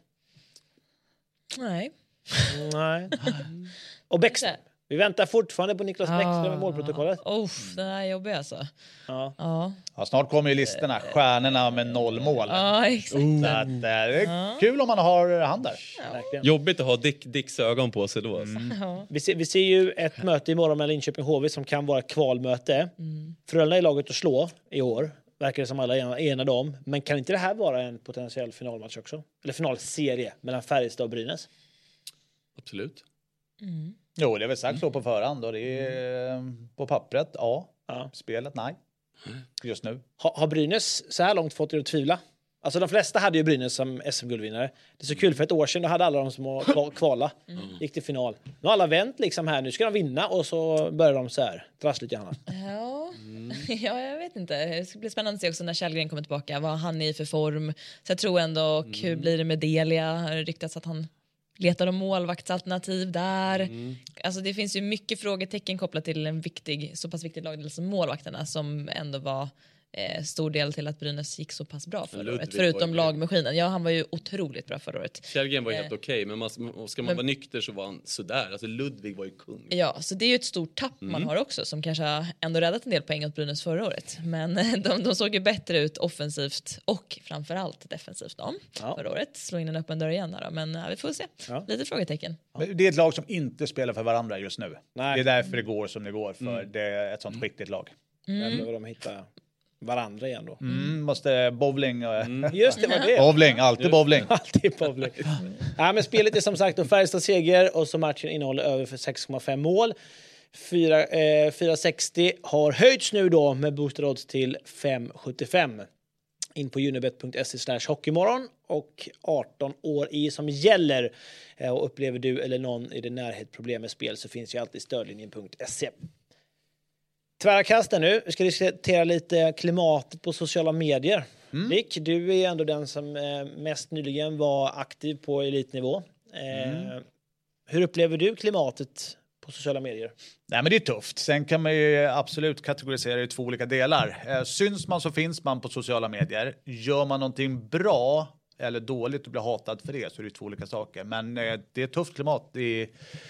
Nej. Nej. Och Bäckström. Vi väntar fortfarande på Niklas Bäckström i målprotokollet. Oh, det här är jobbigt alltså. Ja. Ja, Ja, snart kommer ju listorna. Stjärnorna med noll mål. ja exakt. Så att, eh, det är kul om man har han där. Verkligen. Jobbigt att ha Dick, Dicks ögon på sig då. Alltså. Ja. Vi ser, vi ser ju ett möte imorgon mellan Linköping och H V som kan vara ett kvalmöte. Frölunda är laget att slå i år. Verkar det som alla är enade om. Men kan inte det här vara en potentiell finalmatch också? Eller finalserie mellan Färjestad och Brynäs? Absolut. Jo, det är väl sagt så på förhand. Och det är eh, på pappret, ja. Ja. Spelet, nej. Just nu. Har, har Brynäs så här långt fått er att tvivla? Alltså de flesta hade ju Brynäs som S M-guldvinnare. Det är så kul, för ett år sedan då hade alla de som var kva- kvala. Gick till final. Nu har alla vänt liksom här. Nu ska de vinna och så börjar de så här. Trassligt gärna. Ja. ja, jag vet inte. Det ska bli spännande att se också när Källgren kommer tillbaka. Vad han är i för form. Så jag tror ändå, och hur blir det med Delia? Har det ryktats att han letar om målvaktsalternativ där. Mm. Alltså det finns ju mycket frågetecken kopplat till en viktig, så pass viktig lagdel som målvakterna som ändå var eh, stor del till att Brynäs gick så pass bra förra Ludvig året. Förutom ju... lagmaskinen. Ja, han var ju otroligt bra förra året. Källgren var ju helt Eh. okej, okay, men man, ska man Men- vara nykter så var han sådär. Alltså Ludvig var ju kung. Ja, så det är ju ett stort tapp man har också som kanske har ändå räddat en del poäng åt Brynäs förra året. Men de, de såg ju bättre ut offensivt och framförallt defensivt de Ja. förra året. Slå in en öppen dörr igen här då, men ja, vi får se. Ja. Lite frågetecken. Men det är ett lag som inte spelar för varandra just nu. Nej. Det är därför det går som det går. För det är ett sånt skickligt lag. Där behöver de hitta varandra igen då. Mm, måste bowling. och- Just det, var det. Bowling, alltid bowling. Alltid bowling. Ja, men spelet är som sagt då Färjestad seger och så matchen innehåller över för sex komma fem mål. fyra eh, fyra sextio har höjts nu då med booster odds till fem sjuttiofem. in på unibet punkt se slash hockeymorgon och arton år i som gäller. Och upplever du eller någon i din närhet problem med spel så finns ju alltid stödlinjen punkt se. Tvära kast nu. Vi ska diskutera lite klimatet på sociala medier. Mm. Rick, du är ändå den som mest nyligen var aktiv på elitnivå. Mm. Hur upplever du klimatet på sociala medier? Nej, men det är tufft. Sen kan man ju absolut kategorisera i två olika delar. Eh, syns man så finns man på sociala medier. Gör man någonting bra eller dåligt och blir hatad för det så är det två olika saker. Men eh, det är ett tufft klimat i,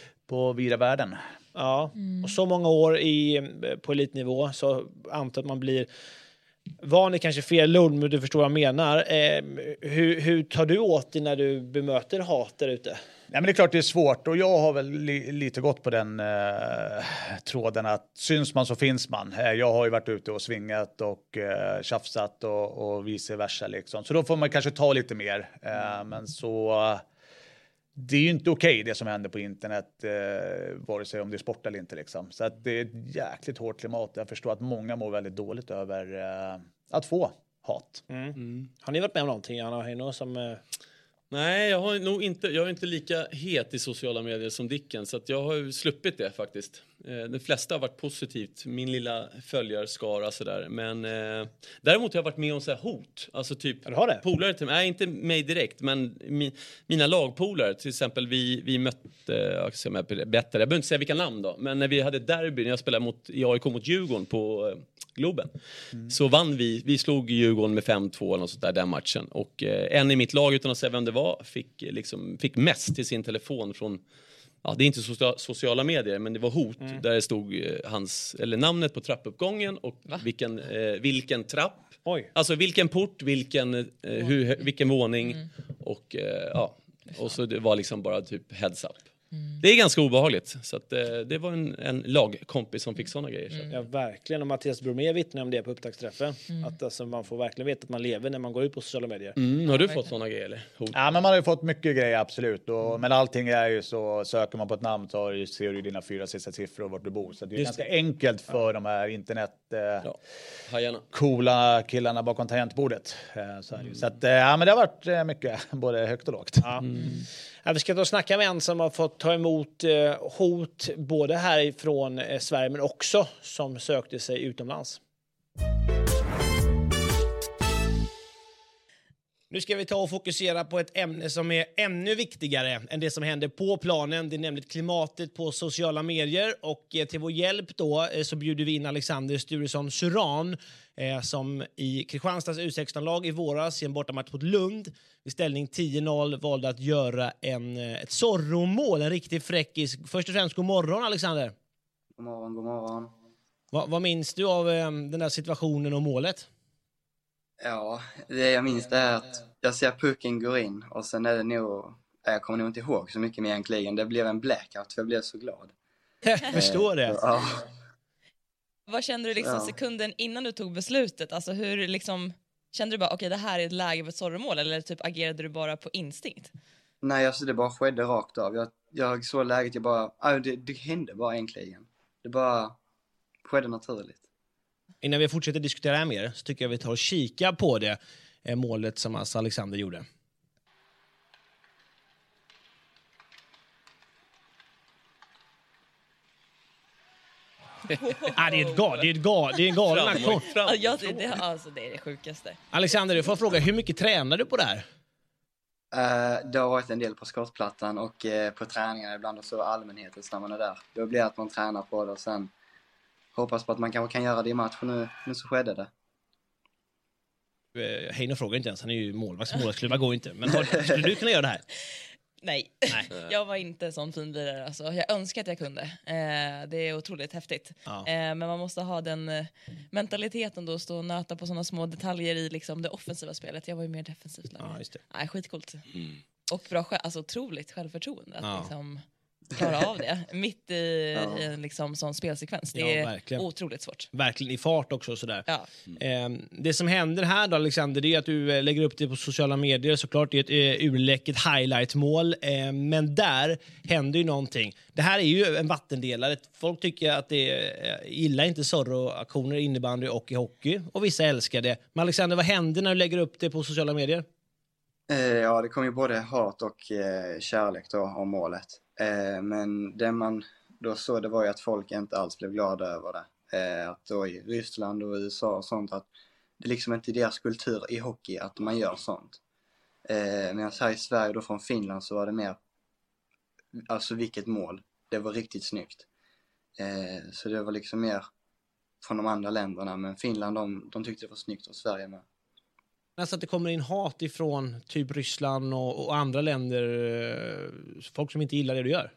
på vida världen. Ja, mm. och så många år i, på elitnivå så antar att man blir van är kanske fel ord, men du förstår vad jag menar. Eh, hur, hur tar du åt dig när du bemöter hat där ute? Nej, men det är klart det är svårt och jag har väl li- lite gått på den eh, tråden att syns man så finns man. Eh, jag har ju varit ute och svingat och eh, tjafsat och, och vice versa liksom. Så då får man kanske ta lite mer. Eh, men så eh, det är ju inte okej okay, det som händer på internet, eh, vare sig om det är sport eller inte liksom. Så att det är ett jäkligt hårt klimat. Jag förstår att många mår väldigt dåligt över eh, att få hat. Mm. Mm. Har ni varit med om någonting, Anna och Heino, som... Eh... Nej, jag har nog inte, jag är inte lika het i sociala medier som Dicken, så att jag har ju sluppit det faktiskt. Eh, de flesta har varit positivt, min lilla följarskara sådär. Men eh, däremot har jag varit med om så här hot. Alltså typ polare till mig, nej inte mig direkt, men mi, mina lagpolare. Till exempel vi, vi mötte, jag ska säga bättre, jag behöver inte säga vilka namn då. Men när vi hade derby, när jag spelade mot, i A I K mot Djurgården på eh, Globen. Mm. Så vann vi, vi slog Djurgården med fem två eller något sånt där den matchen. Och eh, en i mitt lag, utan att säga vem det var, fick, liksom, fick mest till sin telefon från, ja det är inte socia- sociala medier, men det var hot. Mm. Där det stod eh, hans, eller namnet på trappuppgången och vilken, eh, vilken trapp. Oj. Alltså vilken port, vilken, eh, hur, vilken våning. Mm. Och eh, ja, och så det var liksom bara typ heads up. Mm. Det är ganska obehagligt. Så att, eh, det var en, en lagkompis som fick såna grejer. Så. Mm. Ja, verkligen. Och Mattias Bromé vittnar om det på upptaktsträffen. Mm. Att alltså, man får verkligen veta att man lever när man går ut på sociala medier. Mm. Har du fått såna grejer? Eller? Ja, men man har ju fått mycket grejer, absolut. Och, mm. Men allting är ju så, söker man på ett namn så ser du dina fyra sista siffror och vart du bor. Så det är Just ganska det. enkelt för ja. de här internet eh, ja. coola killarna bakom tangentbordet. Eh, så, mm. så att, eh, ja, men det har varit eh, mycket, både högt och lågt. Ja. Mm. Ja, vi ska då snacka med en som har fått ta emot eh, hot både härifrån eh, Sverige men också som sökte sig utomlands. Nu ska vi ta och fokusera på ett ämne som är ännu viktigare än det som händer på planen. Det är nämligen klimatet på sociala medier. Och eh, till vår hjälp då eh, så bjuder vi in Alexander Sturesson Suran eh, som i Kristianstads U sexton-lag i våras i en bortamatch mot Lund vid ställning tio noll valde att göra en, eh, ett Zorro-mål, en riktig fräckis. Först och främst god morgon, Alexander. God morgon, god morgon. Va, vad minns du av eh, den där situationen och målet? Ja, det jag minns det är att jag ser pucken gå in och sen är det nog, jag kommer nog inte ihåg så mycket mer egentligen. Det blev en blackout för jag blev så glad. Jag förstår det. Ja. Vad kände du liksom ja. sekunden innan du tog beslutet? Alltså hur liksom, kände du bara okej okay, det här är ett läge för ett Zorro-mål eller typ agerade du bara på instinkt? Nej, alltså det bara skedde rakt av. Jag, jag såg läget, jag bara, alltså det, det hände bara egentligen. Det bara skedde naturligt. Innan vi fortsätter diskutera här mer så tycker jag vi tar och kika på det eh, målet som alltså Alexander gjorde. ah, det är ett gal, det är ett gal, det är en galen aktion. Ja, det, det, alltså, det är det sjukaste. Alexander, du får fråga, hur mycket tränar du på det här? Uh, det har varit en del på skottplattan och uh, på träningar ibland och så allmänheten när man är där. Då blir det att man tränar på det och sen hoppas på att man kanske kan göra det i matchen. Nu, nu så skedde det. Uh, Heino frågar inte ens, han är ju målvakt. Målvaktsklubba går inte. Men har, skulle du kunna göra det här? Nej, Nej. jag var inte sån fin lirare. Alltså. Jag önskar att jag kunde. Eh, det är otroligt häftigt. Ja. Eh, men man måste ha den eh, mentaliteten då, stå och nöta på såna små detaljer i liksom, det offensiva spelet. Jag var ju mer defensivt. Ja, just det. Nej, skitcoolt. Mm. Och bra, alltså otroligt självförtroende. Att, ja. liksom... klara av det mitt i, Ja. i en liksom, sån spelsekvens. Det Ja, är verkligen. otroligt svårt. Verkligen i fart också och sådär. Ja. Eh, det som händer här då, Alexander, det är att du eh, lägger upp det på sociala medier. Såklart, det är ett eh, urläcket highlight-mål. Eh, men där händer ju någonting. Det här är ju en vattendelare. Folk tycker att det är, eh, gillar inte Zorro-aktioner i innebandy och i hockey. Och vissa älskar det. Men Alexander, vad händer när du lägger upp det på sociala medier? Eh, ja, det kom ju både hat och eh, kärlek då om målet. Eh, men det man då såg, det var ju att folk inte alls blev glada över det. Eh, att då i Ryssland och U S A och sånt, att det liksom inte är deras kultur i hockey att man gör sånt. Eh, medan här i Sverige då från Finland så var det mer, alltså vilket mål. Det var riktigt snyggt. Eh, så det var liksom mer från de andra länderna, men Finland de, de tyckte det var snyggt och Sverige med. Alltså att det kommer in hat ifrån typ Ryssland och, och andra länder, eh, folk som inte gillar det du gör.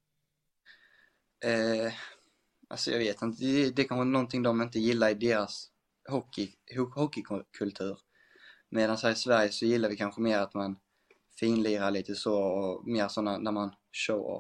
Eh, alltså jag vet inte, det, det kan vara någonting de inte gillar i deras hockey, ho- hockeykultur. Medan här i Sverige så gillar vi kanske mer att man finlirar lite så och mer sådana när man show off.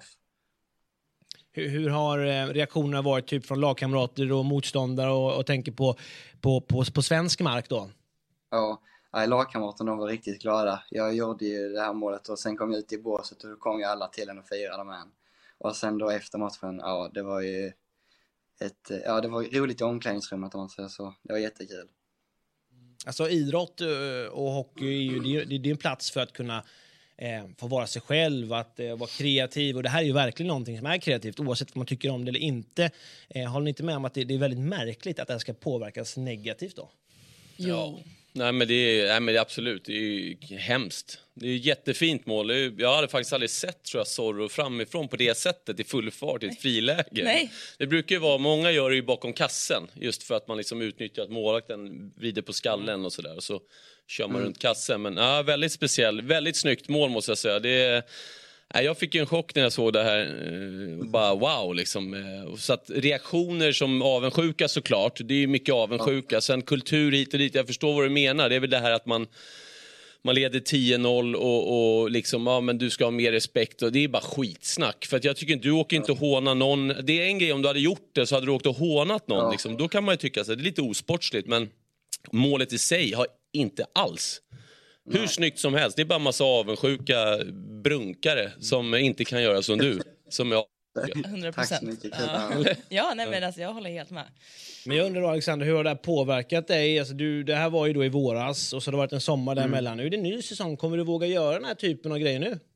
Hur, hur har eh, reaktionerna varit typ från lagkamrater och motståndare och, och tänker på, på, på, på svensk mark då? Ja, ja, lagkamraterna de var riktigt glada. Jag gjorde ju det här målet och sen kom jag ut i båset och då kom ju alla till en och firade med en. Och sen då efter matchen, ja det var ju ett, ja det var roligt i omklädningsrummet om man säger så. Det var jättekul. Alltså idrott eh, och hockey är ju, det, är- det är en plats för att kunna eh, få vara sig själv, att eh, vara kreativ, och det här är ju verkligen någonting som är kreativt oavsett om man tycker om det eller inte. Eh, håller ni inte med om att det, det är väldigt märkligt att det här ska påverkas negativt då? Jo. Nej men det är, nej, men det är absolut, det är ju hemskt. Det är ett jättefint mål. Det är- Jag hade faktiskt aldrig sett, tror jag, Zorro framifrån på det sättet i full fart i ett friläge. Nej. Det brukar ju vara, många gör det ju bakom kassen just för att man liksom utnyttjar att målvakten vrider på skallen och sådär, och så kör man runt kassen. Men ja, väldigt speciell, väldigt snyggt mål måste jag säga. Det är, nej, jag fick ju en chock när jag såg det här. eh, Bara wow liksom. Eh, Så att reaktioner som avundsjuka såklart. Det är ju mycket avundsjuka. Sen kultur hit och dit. Jag förstår vad du menar. Det är väl det här att man man leder tio noll och, och liksom, ja men du ska ha mer respekt, och det är bara skitsnack. För att jag tycker inte, du åker inte håna någon. Det är en grej om du hade gjort det så hade du åkt och hånat någon Ja. liksom. Då kan man ju tycka så det är lite osportsligt, men målet i sig har inte alls hur snyggt som helst. Det är bara en massa avundsjuka brunkare som inte kan göra som du. Som jag. hundra Tack så procent. mycket, Ja, kul. ja nej, men alltså, jag håller helt med. Men jag undrar då, Alexander, hur har det här påverkat dig? Alltså du, det här var ju då i våras och så har det varit en sommar däremellan. Nu är det en ny säsong. Kommer du våga göra den här typen av grejer nu?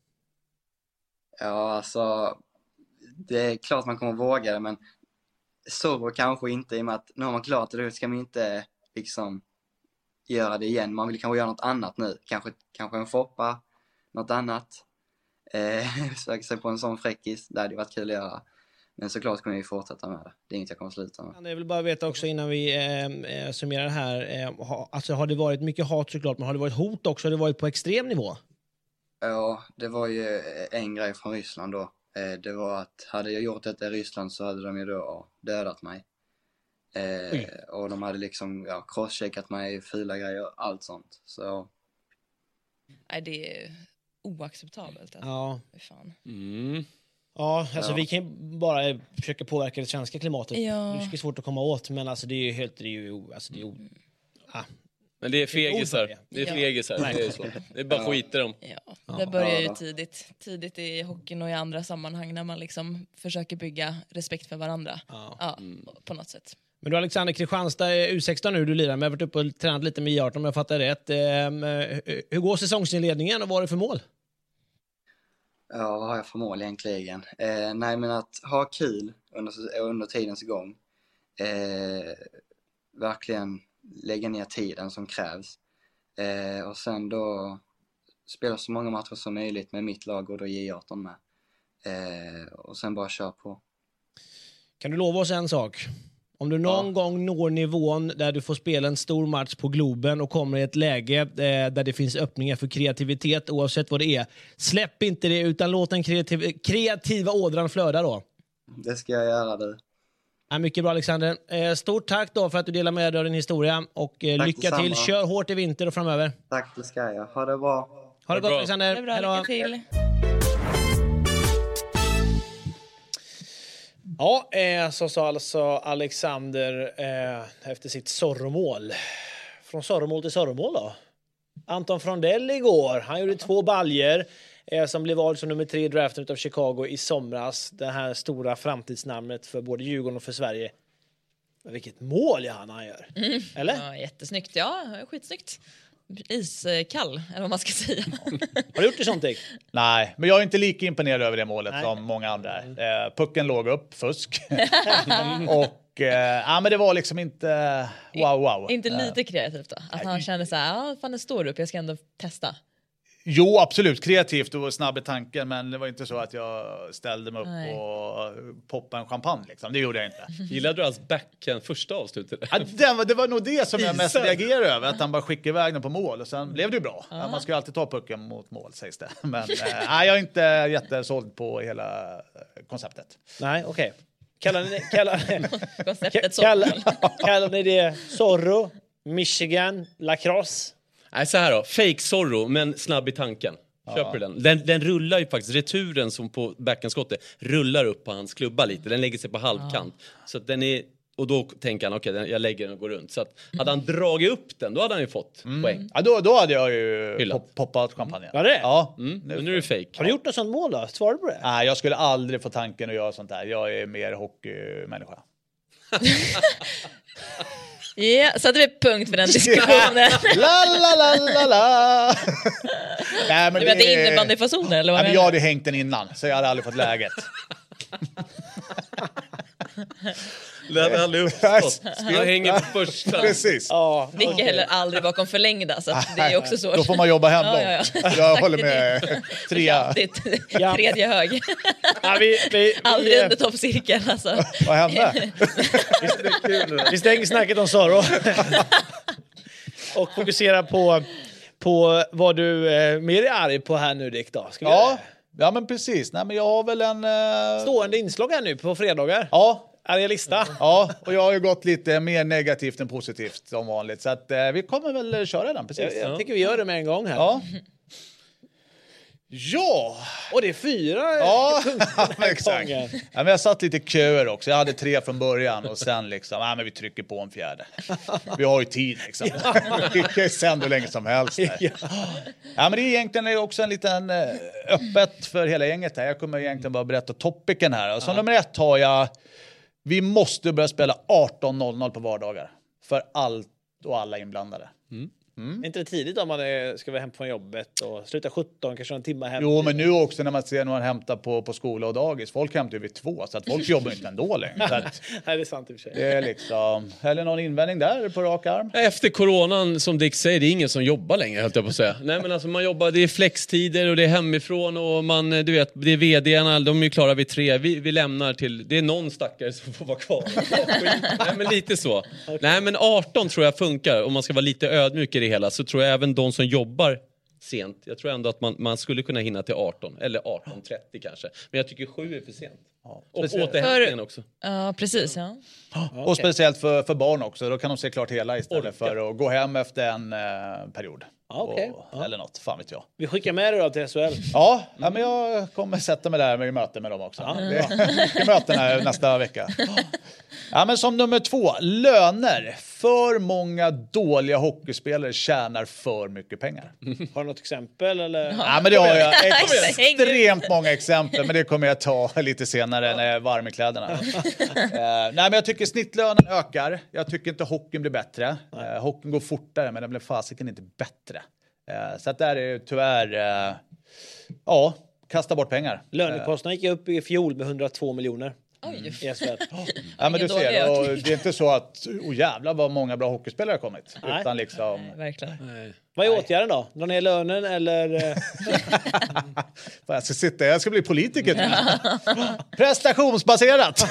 Ja, alltså det är klart man kommer våga det, men så kanske inte, i och med att nu har man klarat det, då ska man inte liksom göra det igen. Man vill kanske göra något annat nu. Kanske, kanske en foppa, något annat. Eh, söka sig på en sån fräckis, det hade varit kul att göra. Men såklart kommer vi fortsätta med det. Det är inget jag kommer sluta med. Jag vill bara veta också innan vi eh, eh, summerar det här. Eh, ha, alltså har det varit mycket hat såklart, men har det varit hot också? Har det varit på extrem nivå? Ja, det var ju en grej från Ryssland då. Eh, det var att hade jag gjort detta i Ryssland så hade de ju då dödat mig. Eh, och de hade liksom ja, crosscheckat mig, fula grejer, allt sånt. Så Nej, det är oacceptabelt. Alltså. Ja. Fy fan. Mm. Ja, alltså Ja. vi kan ju bara försöka påverka det svenska klimatet. Ja. Det är svårt att komma åt, men alltså det är ju helt... Det är ju, alltså det är ju, ah. Men det är fegisar. Det är Ja. fegisar. Det är så. Det är bara skit i dem. Ja, det börjar ju Ja. tidigt. Tidigt i hockeyn och i andra sammanhang när man liksom försöker bygga respekt för varandra. Ja. Ja, på något sätt. Men du Alexander, Kristianstad är U sexton nu du lirar med. Jag har varit uppe och tränat lite med I arton om jag fattar rätt. Eh, hur går säsongsinledningen och vad är det för mål? ja, vad har jag för mål egentligen? Eh, nej, men att ha kul under, under tidens gång. Eh, verkligen lägga ner tiden som krävs. Eh, och sen då spela så många matcher som möjligt med mitt lag och då J arton med. Eh, och sen bara köra på. Kan du lova oss en sak? Om du någon Ja. gång når nivån där du får spela en stor match på Globen och kommer i ett läge eh, där det finns öppningar för kreativitet oavsett vad det är. Släpp inte det utan låt den kreativ- kreativa ådran flöda då. Det ska jag göra du. Ja, mycket bra Alexander. Eh, stort tack då för att du delar med dig av din historia och eh, Tack lycka detsamma. till. Kör hårt i vinter och framöver. Tack, det ska jag. Ha det bra. Ha det gott bra. Alexander. Det är bra, Hej då. lycka till. Ja, eh, så sa alltså Alexander eh, efter sitt Zorro-mål. Från Zorro-mål till Zorro-mål då. Anton Frondell igår, han gjorde två baljer eh, som blev vald som nummer tre i draften av Chicago i somras. Det här stora framtidsnamnet för både Djurgården och för Sverige. Men vilket mål ja, han gör. Mm. Eller? Ja, jättesnyggt. Ja, skitsnyggt. Iskall, eller vad man ska säga. Har du gjort det sånt? Nej, men jag är inte lika imponerad över det målet Nej. som många andra är. Eh, pucken låg upp, fusk. och eh, ja, men det var liksom inte wow wow. Inte lite kreativt då? Att han kände så här, ja, fan det står upp, jag ska ändå testa. Jo, absolut. Kreativt och snabb i tanken, men det var inte så att jag ställde mig upp Nej. och poppade en champagne. Liksom. Det gjorde jag inte. Gillade du hans backhand första avslutet? Ja, det, var, det var nog det som jag mest reagerade över, att han bara skickade iväg den på mål och sen blev det ju bra. Ja, man ska ju alltid ta pucken mot mål, sägs det. Men äh, jag är inte jättesåld på hela konceptet. Nej, okej. Okay. Kallar ni, kallar, konceptet kallar, kallar ni det Zorro, Michigan, lacrosse? Nej, så här då. Fake Zorro, men snabb i tanken. Köper ja. den. den. Den rullar ju faktiskt. Returen som på backhandskottet rullar upp på hans klubba lite. Den lägger sig på halvkant. Ja. Så att den är... Och då tänker han, okej, okay, jag lägger den och går runt. Så att hade han dragit upp den, då hade han ju fått mm. poäng. Ja, då, då hade jag ju pop- poppat champagne. Var det? Ja. Mm. Men nu är det fake. Har du gjort något sånt mål då? Svarar du på det? Nej, jag skulle aldrig få tanken att göra sånt där. Jag är mer hockeymänniska. Ja, yeah, så hade vi punkt för den diskussionen. la la la la la. Nej, men du vet det är innebandyfasoner eller vad? Nej, men jag hade hängt den innan så jag hade aldrig fått läget. Det hade aldrig uppstått. Jag hänger på första. Precis. Ja, Vilka okay. heller aldrig bakom förlängda, så det är också svårt. Då får man jobba hem ja, ja, ja. Jag håller med trea. Ja. Tredje hög. Ja, vi, vi, aldrig vi, under toppcirkeln alltså. Vad hände? Vi stänger snacket om Zorro. Och fokuserar på, på vad du eh, mer är arg på här nu, Dick. Då. Ska vi ja. ja, men precis. Nej, men jag har väl en... Uh... Stående inslag här nu på fredagar. Ja. Arga lista. Ja, och jag har ju gått lite mer negativt än positivt som vanligt. Så att eh, vi kommer väl köra den, precis. Jag, jag tycker vi gör det med en gång här. Ja. Ja. Och det är fyra ja, exakt. Ja, men jag satt lite köer också. Jag hade tre från början och sen liksom, ja, men vi trycker på en fjärde. Vi har ju tid liksom. Vi kan ju sända hur länge som helst. Där. Ja. ja, men det är egentligen också en liten eh, öppet för hela gänget här. Jag kommer egentligen bara berätta topicen här. Och som nummer ett har jag, vi måste börja spela arton noll noll på vardagar. För allt och alla inblandade. Mm. Mm. Inte det tidigt om man är, ska vara hem från jobbet och sluta sjutton, kanske en timme hem. Jo, men nu också när man ser någon hämta på, på skola och dagis. Folk hämtar ju vid två, så att folk jobbar inte ändå längre. Så att, nej, det är sant i och för sig. Det är liksom, eller någon invändning där på rak arm? Efter coronan, som Dick säger, det är ingen som jobbar längre, höll jag på att säga. Nej, men alltså man jobbar, det är flextider och det är hemifrån och man, du vet, det är vdarna, de är ju klara vid tre. Vi, vi lämnar till, det är någon stackare som får vara kvar. Nej, men lite så. Okay. Nej, men arton tror jag funkar, om man ska vara lite ödmjuk i det hela, så tror jag även de som jobbar sent, jag tror ändå att man, man skulle kunna hinna till arton eller arton trettio kanske. Men jag tycker sju är för sent. Ja, och återhämtningen också. Ja, precis. Ja. Ja, och okay. Speciellt för, för barn också. Då kan de se klart hela istället Orka. för att gå hem efter en eh, period. Ja, okay. och, ja. Eller något, fan vet jag. Vi skickar med dig då till S H L. Ja, mm. ja, men jag kommer sätta mig där med möte med dem också. Ja. Det, mötena nästa vecka. Ja, men som nummer två, löner. För många dåliga hockeyspelare tjänar för mycket pengar. Har du något exempel? Eller? Ja, men det har jag extremt många exempel, men det kommer jag ta lite senare när jag är varm i kläderna. uh, nej, men jag tycker snittlönen ökar. Jag tycker inte hockeyn blir bättre. Uh, hockeyn går fortare, men den blir fasiken inte bättre. Uh, så att där är tyvärr, uh, ja, kasta bort pengar. Lönekostnaden gick upp i fjol med hundratvå miljoner. Oj. Yes, ja, men du ser, och det är inte så att oh jävlar vad många bra hockeyspelare har kommit. Nej. Utan liksom... Nej, verkligen. Nej. Vad är åtgärden då? Dra ner lönen eller... jag ska sitta, jag ska bli politiker. Prestationsbaserat.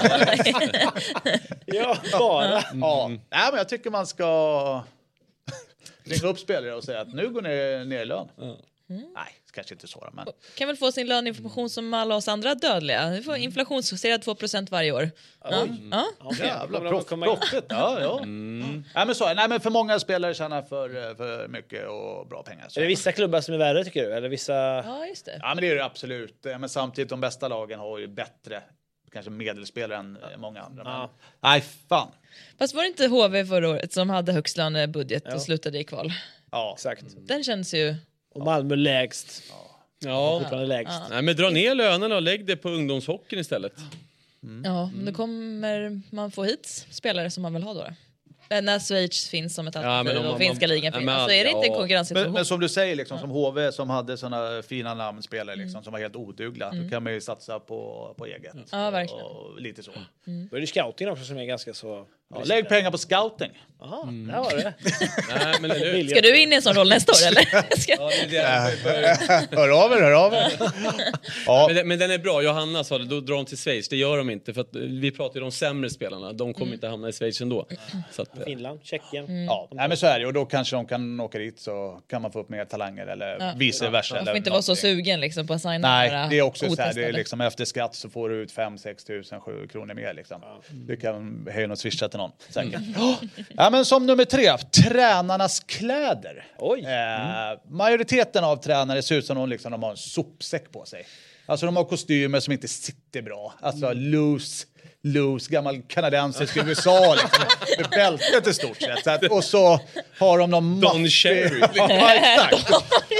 ja, bara. Mm. Ja. Nej, men jag tycker man ska ringa upp spelare och säga att nu går ni ner i lön. Mm. Nej, kanske inte så. Men... Kan väl få sin löneinformation som alla oss andra dödliga. Vi får inflationsjusterad två procent varje år. Ja. Ja. Okay. Jävla proff, proffet. Ja, ja. Mm. Nej, men så, nej, men för många spelare tjänar för, för mycket och bra pengar. Så. Är det vissa klubbar som är värre tycker du? Eller vissa... Ja, just det. Ja, men det är det absolut. Men samtidigt de bästa lagen har ju bättre kanske medelspelare än Ja. många andra. Ja. Men, nej, fan. Fast var det inte H V förra året som hade högst lönebudget Ja. och slutade i kval? Ja. Exakt. Den känns ju... Och Malmö lägst. Ja. Fortfarande lägst. Nej, men dra ner lönerna och lägg det på ungdomshockeyn istället. Ja, men då kommer man få hit spelare som man vill ha då. då. När Schweiz finns som ett alternativ men om och man- finska ligan ja, finns. men- Alltså är det inte en ja. konkurrenssituation? Men, men som du säger, liksom, som H V som hade såna fina namnspelare liksom, som var helt odugliga, då kan man ju satsa på, på eget. Ja, verkligen. Och lite så. Då är det scouting också som är ganska så... Ja, lägg pengar på scouting. Jaha, där var det. Nej, men eller hur? Ska du in i en sån roll nästa år eller? Ska... Ja, det är det. Hör av er, hör av er. Ja. Men, den- men den är bra. Johanna sa det, då drar de till Schweiz. Det gör de inte, för att vi pratar ju om de sämre spelarna. De kommer inte hamna i Schweiz ändå. Så att, eh, Finland, Tjeckien. Ja, nej, men så är det. Och då kanske de kan åka dit, så kan man få upp mer talanger eller Ja. vice versa. Man eller får inte vara så någonting. sugen liksom, på att signa Nej, några det är också så här, det är otestade. liksom efter skatt så får du ut fem sex tusen sju kronor mer liksom. Du kan höja något swisha till någon, säkert. Ja, men som nummer tre, tränarnas kläder. Oj. Eh, majoriteten av tränare ser ut som de, liksom, de har en sopsäck på sig. Alltså de har kostymer som inte sitter bra. Alltså loose, loose, gammal kanadensisk U S A liksom. Med bältet i stort sett. Så att, och så har de någon Don maffig- Cherry. Ja, exakt.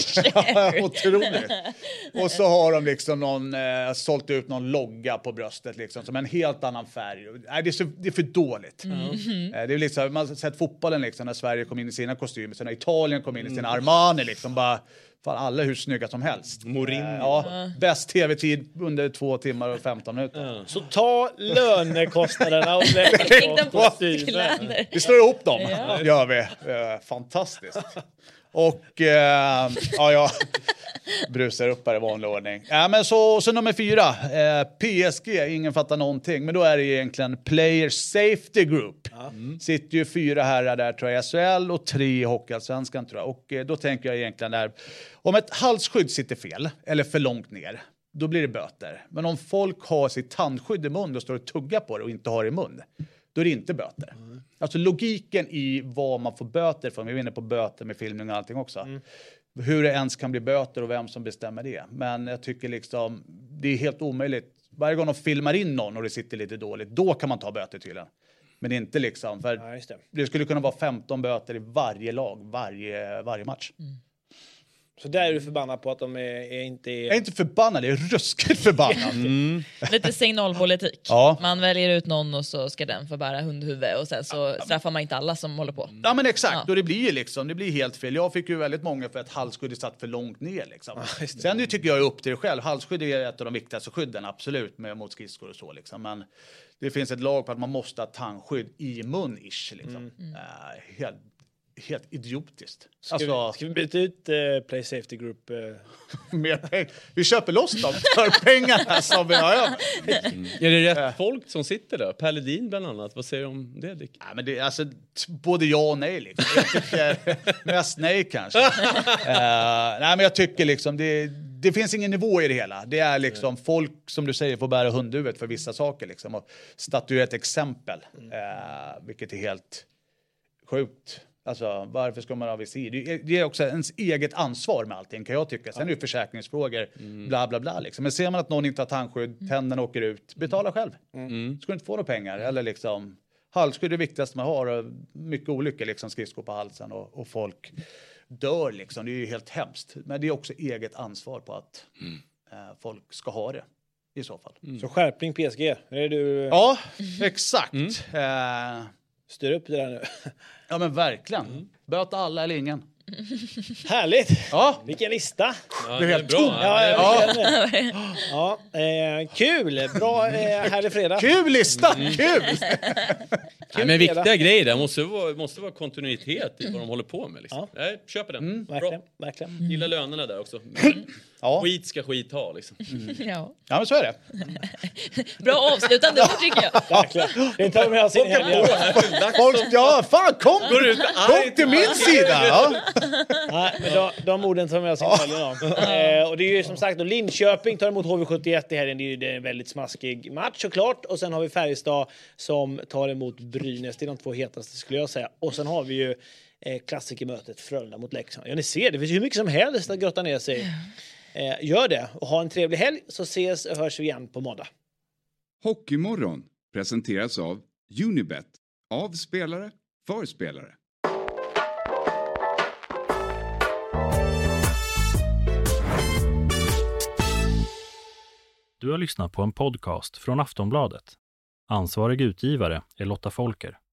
Otroligt. Och så har de liksom någon, eh, sålt ut någon logga på bröstet liksom, som en helt annan färg. Nej, det, är så, det är för dåligt. Eh, det är liksom, man har sett fotbollen liksom, när Sverige kom in i sina kostymer, sen när Italien kom in i sina Armani liksom, bara, fan, alla är hur snygga som helst. Mourinho. Eh, ja, bäst tv-tid under två timmar och femton minuter. Så ta lönekostnaderna och lägg Lägg på dem på kostymen. kläder. Vi slår ihop dem, gör vi. Eh, fantastiskt. Och eh, ja, jag brusar upp här i vanlig ordning. Ja, men så, så nummer fyra, eh, P S G, ingen fattar någonting. Men då är det egentligen Player Safety Group. Mm. Sitter ju fyra herrar där tror jag i S H L och tre i Hockeyallsvenskan tror jag. Och eh, då tänker jag egentligen där, om ett halsskydd sitter fel eller för långt ner, då blir det böter. Men om folk har sitt tandskydd i mun och står och tuggar på det och inte har det i mun, då är det inte böter. Mm. Alltså logiken i vad man får böter för, vi är inne på böter med filmning och allting också. Mm. Hur det ens kan bli böter och vem som bestämmer det. Men jag tycker liksom, det är helt omöjligt. Varje gång de filmar in någon och det sitter lite dåligt, då kan man ta böter tydligen. Men inte liksom, för Ja, just det. det skulle kunna vara femton böter i varje lag, varje, varje match. Mm. Så där är du förbannad på att de är, är inte är... Jag är inte förbannad, jag är ruskigt förbannad. Mm. Lite signalpolitik. Ja. Man väljer ut någon och så ska den få bära hundhuvud och sen så straffar man inte alla som håller på. Ja men exakt, Ja. och det blir ju liksom, det blir helt fel. Jag fick ju väldigt många för att halsskydd är satt för långt ner liksom. Ja, just det. Sen det tycker jag är upp till det själv. Halsskydd är ett av de viktigaste skydden, absolut, med mot skridskor och så liksom. Men det finns ett lag på att man måste ha tandskydd i mun-ish liksom. Mm. Uh, helt, helt idiotiskt. Ska, Alltså, vi, ska vi byta ut uh, Play Safety Group? Uh... mer pengar. Vi köper loss dem för pengarna som vi har över. Mm. Är det rätt folk som sitter där? Paladin bland annat. Vad säger du om det, Dick? Ja, men det är alltså t- både ja och nej liksom. Jag tycker mest nej kanske. uh, nej men jag tycker liksom det, det finns ingen nivå i det hela. Det är liksom folk som du säger får bära hundhuvudet för vissa saker liksom, och statuera ett exempel. Uh, vilket är helt sjukt. Alltså varför ska man ha visir? Det, det är också ens eget ansvar med allting kan jag tycka. Sen är det försäkringsfrågor, mm. bla bla bla liksom. Men ser man att någon inte har tandskydd, tänderna åker ut, betala själv. Mm. Ska du inte få några pengar eller liksom halsskydd är det viktigaste man har och mycket olyckor liksom, skridskor på halsen och, och folk dör liksom. Det är ju helt hemskt. Men det är också eget ansvar på att mm. eh, folk ska ha det i så fall. Mm. Så skärpning P S G, är du... Ja, exakt. Mm. Eh, Styr upp det där nu. Ja men verkligen. Mm. Böta alla eller ingen. Härligt. Ja. Vilken lista. Ja, det är helt bra. Ja, ja, ja. ja eh, kul. Bra eh, härlig fredag. Kul lista. Mm. Kul. Nej, men viktiga grejer. Det måste vara, måste vara kontinuitet i vad de håller på med. Liksom. Ja. Jag köper den. Mm. Verkligen, verkligen. Mm. Gillar lönerna där också. Ja. Skit ska skit ha liksom. Mm. Ja. Ja men så är det. Bra avslutande ord tycker jag. Verkligen. Det tar med oss in i helgen. Folk, ja fan kom, kom till min sida. Ja. Nej, men de, de orden tar med oss in i helgen. Eh, och det är ju som sagt då, Linköping tar emot H V sjuttioett i helgen. Det är ju det är en väldigt smaskig match såklart. Och sen har vi Färjestad som tar emot Brynäs. Det är de två hetaste skulle jag säga. Och sen har vi ju eh, klassikermötet Frölunda mot Leksand. Ja ni ser, det finns ju hur mycket som helst att grotta ner sig. Eh, gör det och ha en trevlig helg så ses och hörs vi igen på måndag. Hockeymorgon presenteras av Unibet, av spelare, för spelare. Du har lyssnat på en podcast från Aftonbladet. Ansvarig utgivare är Lotta Folker.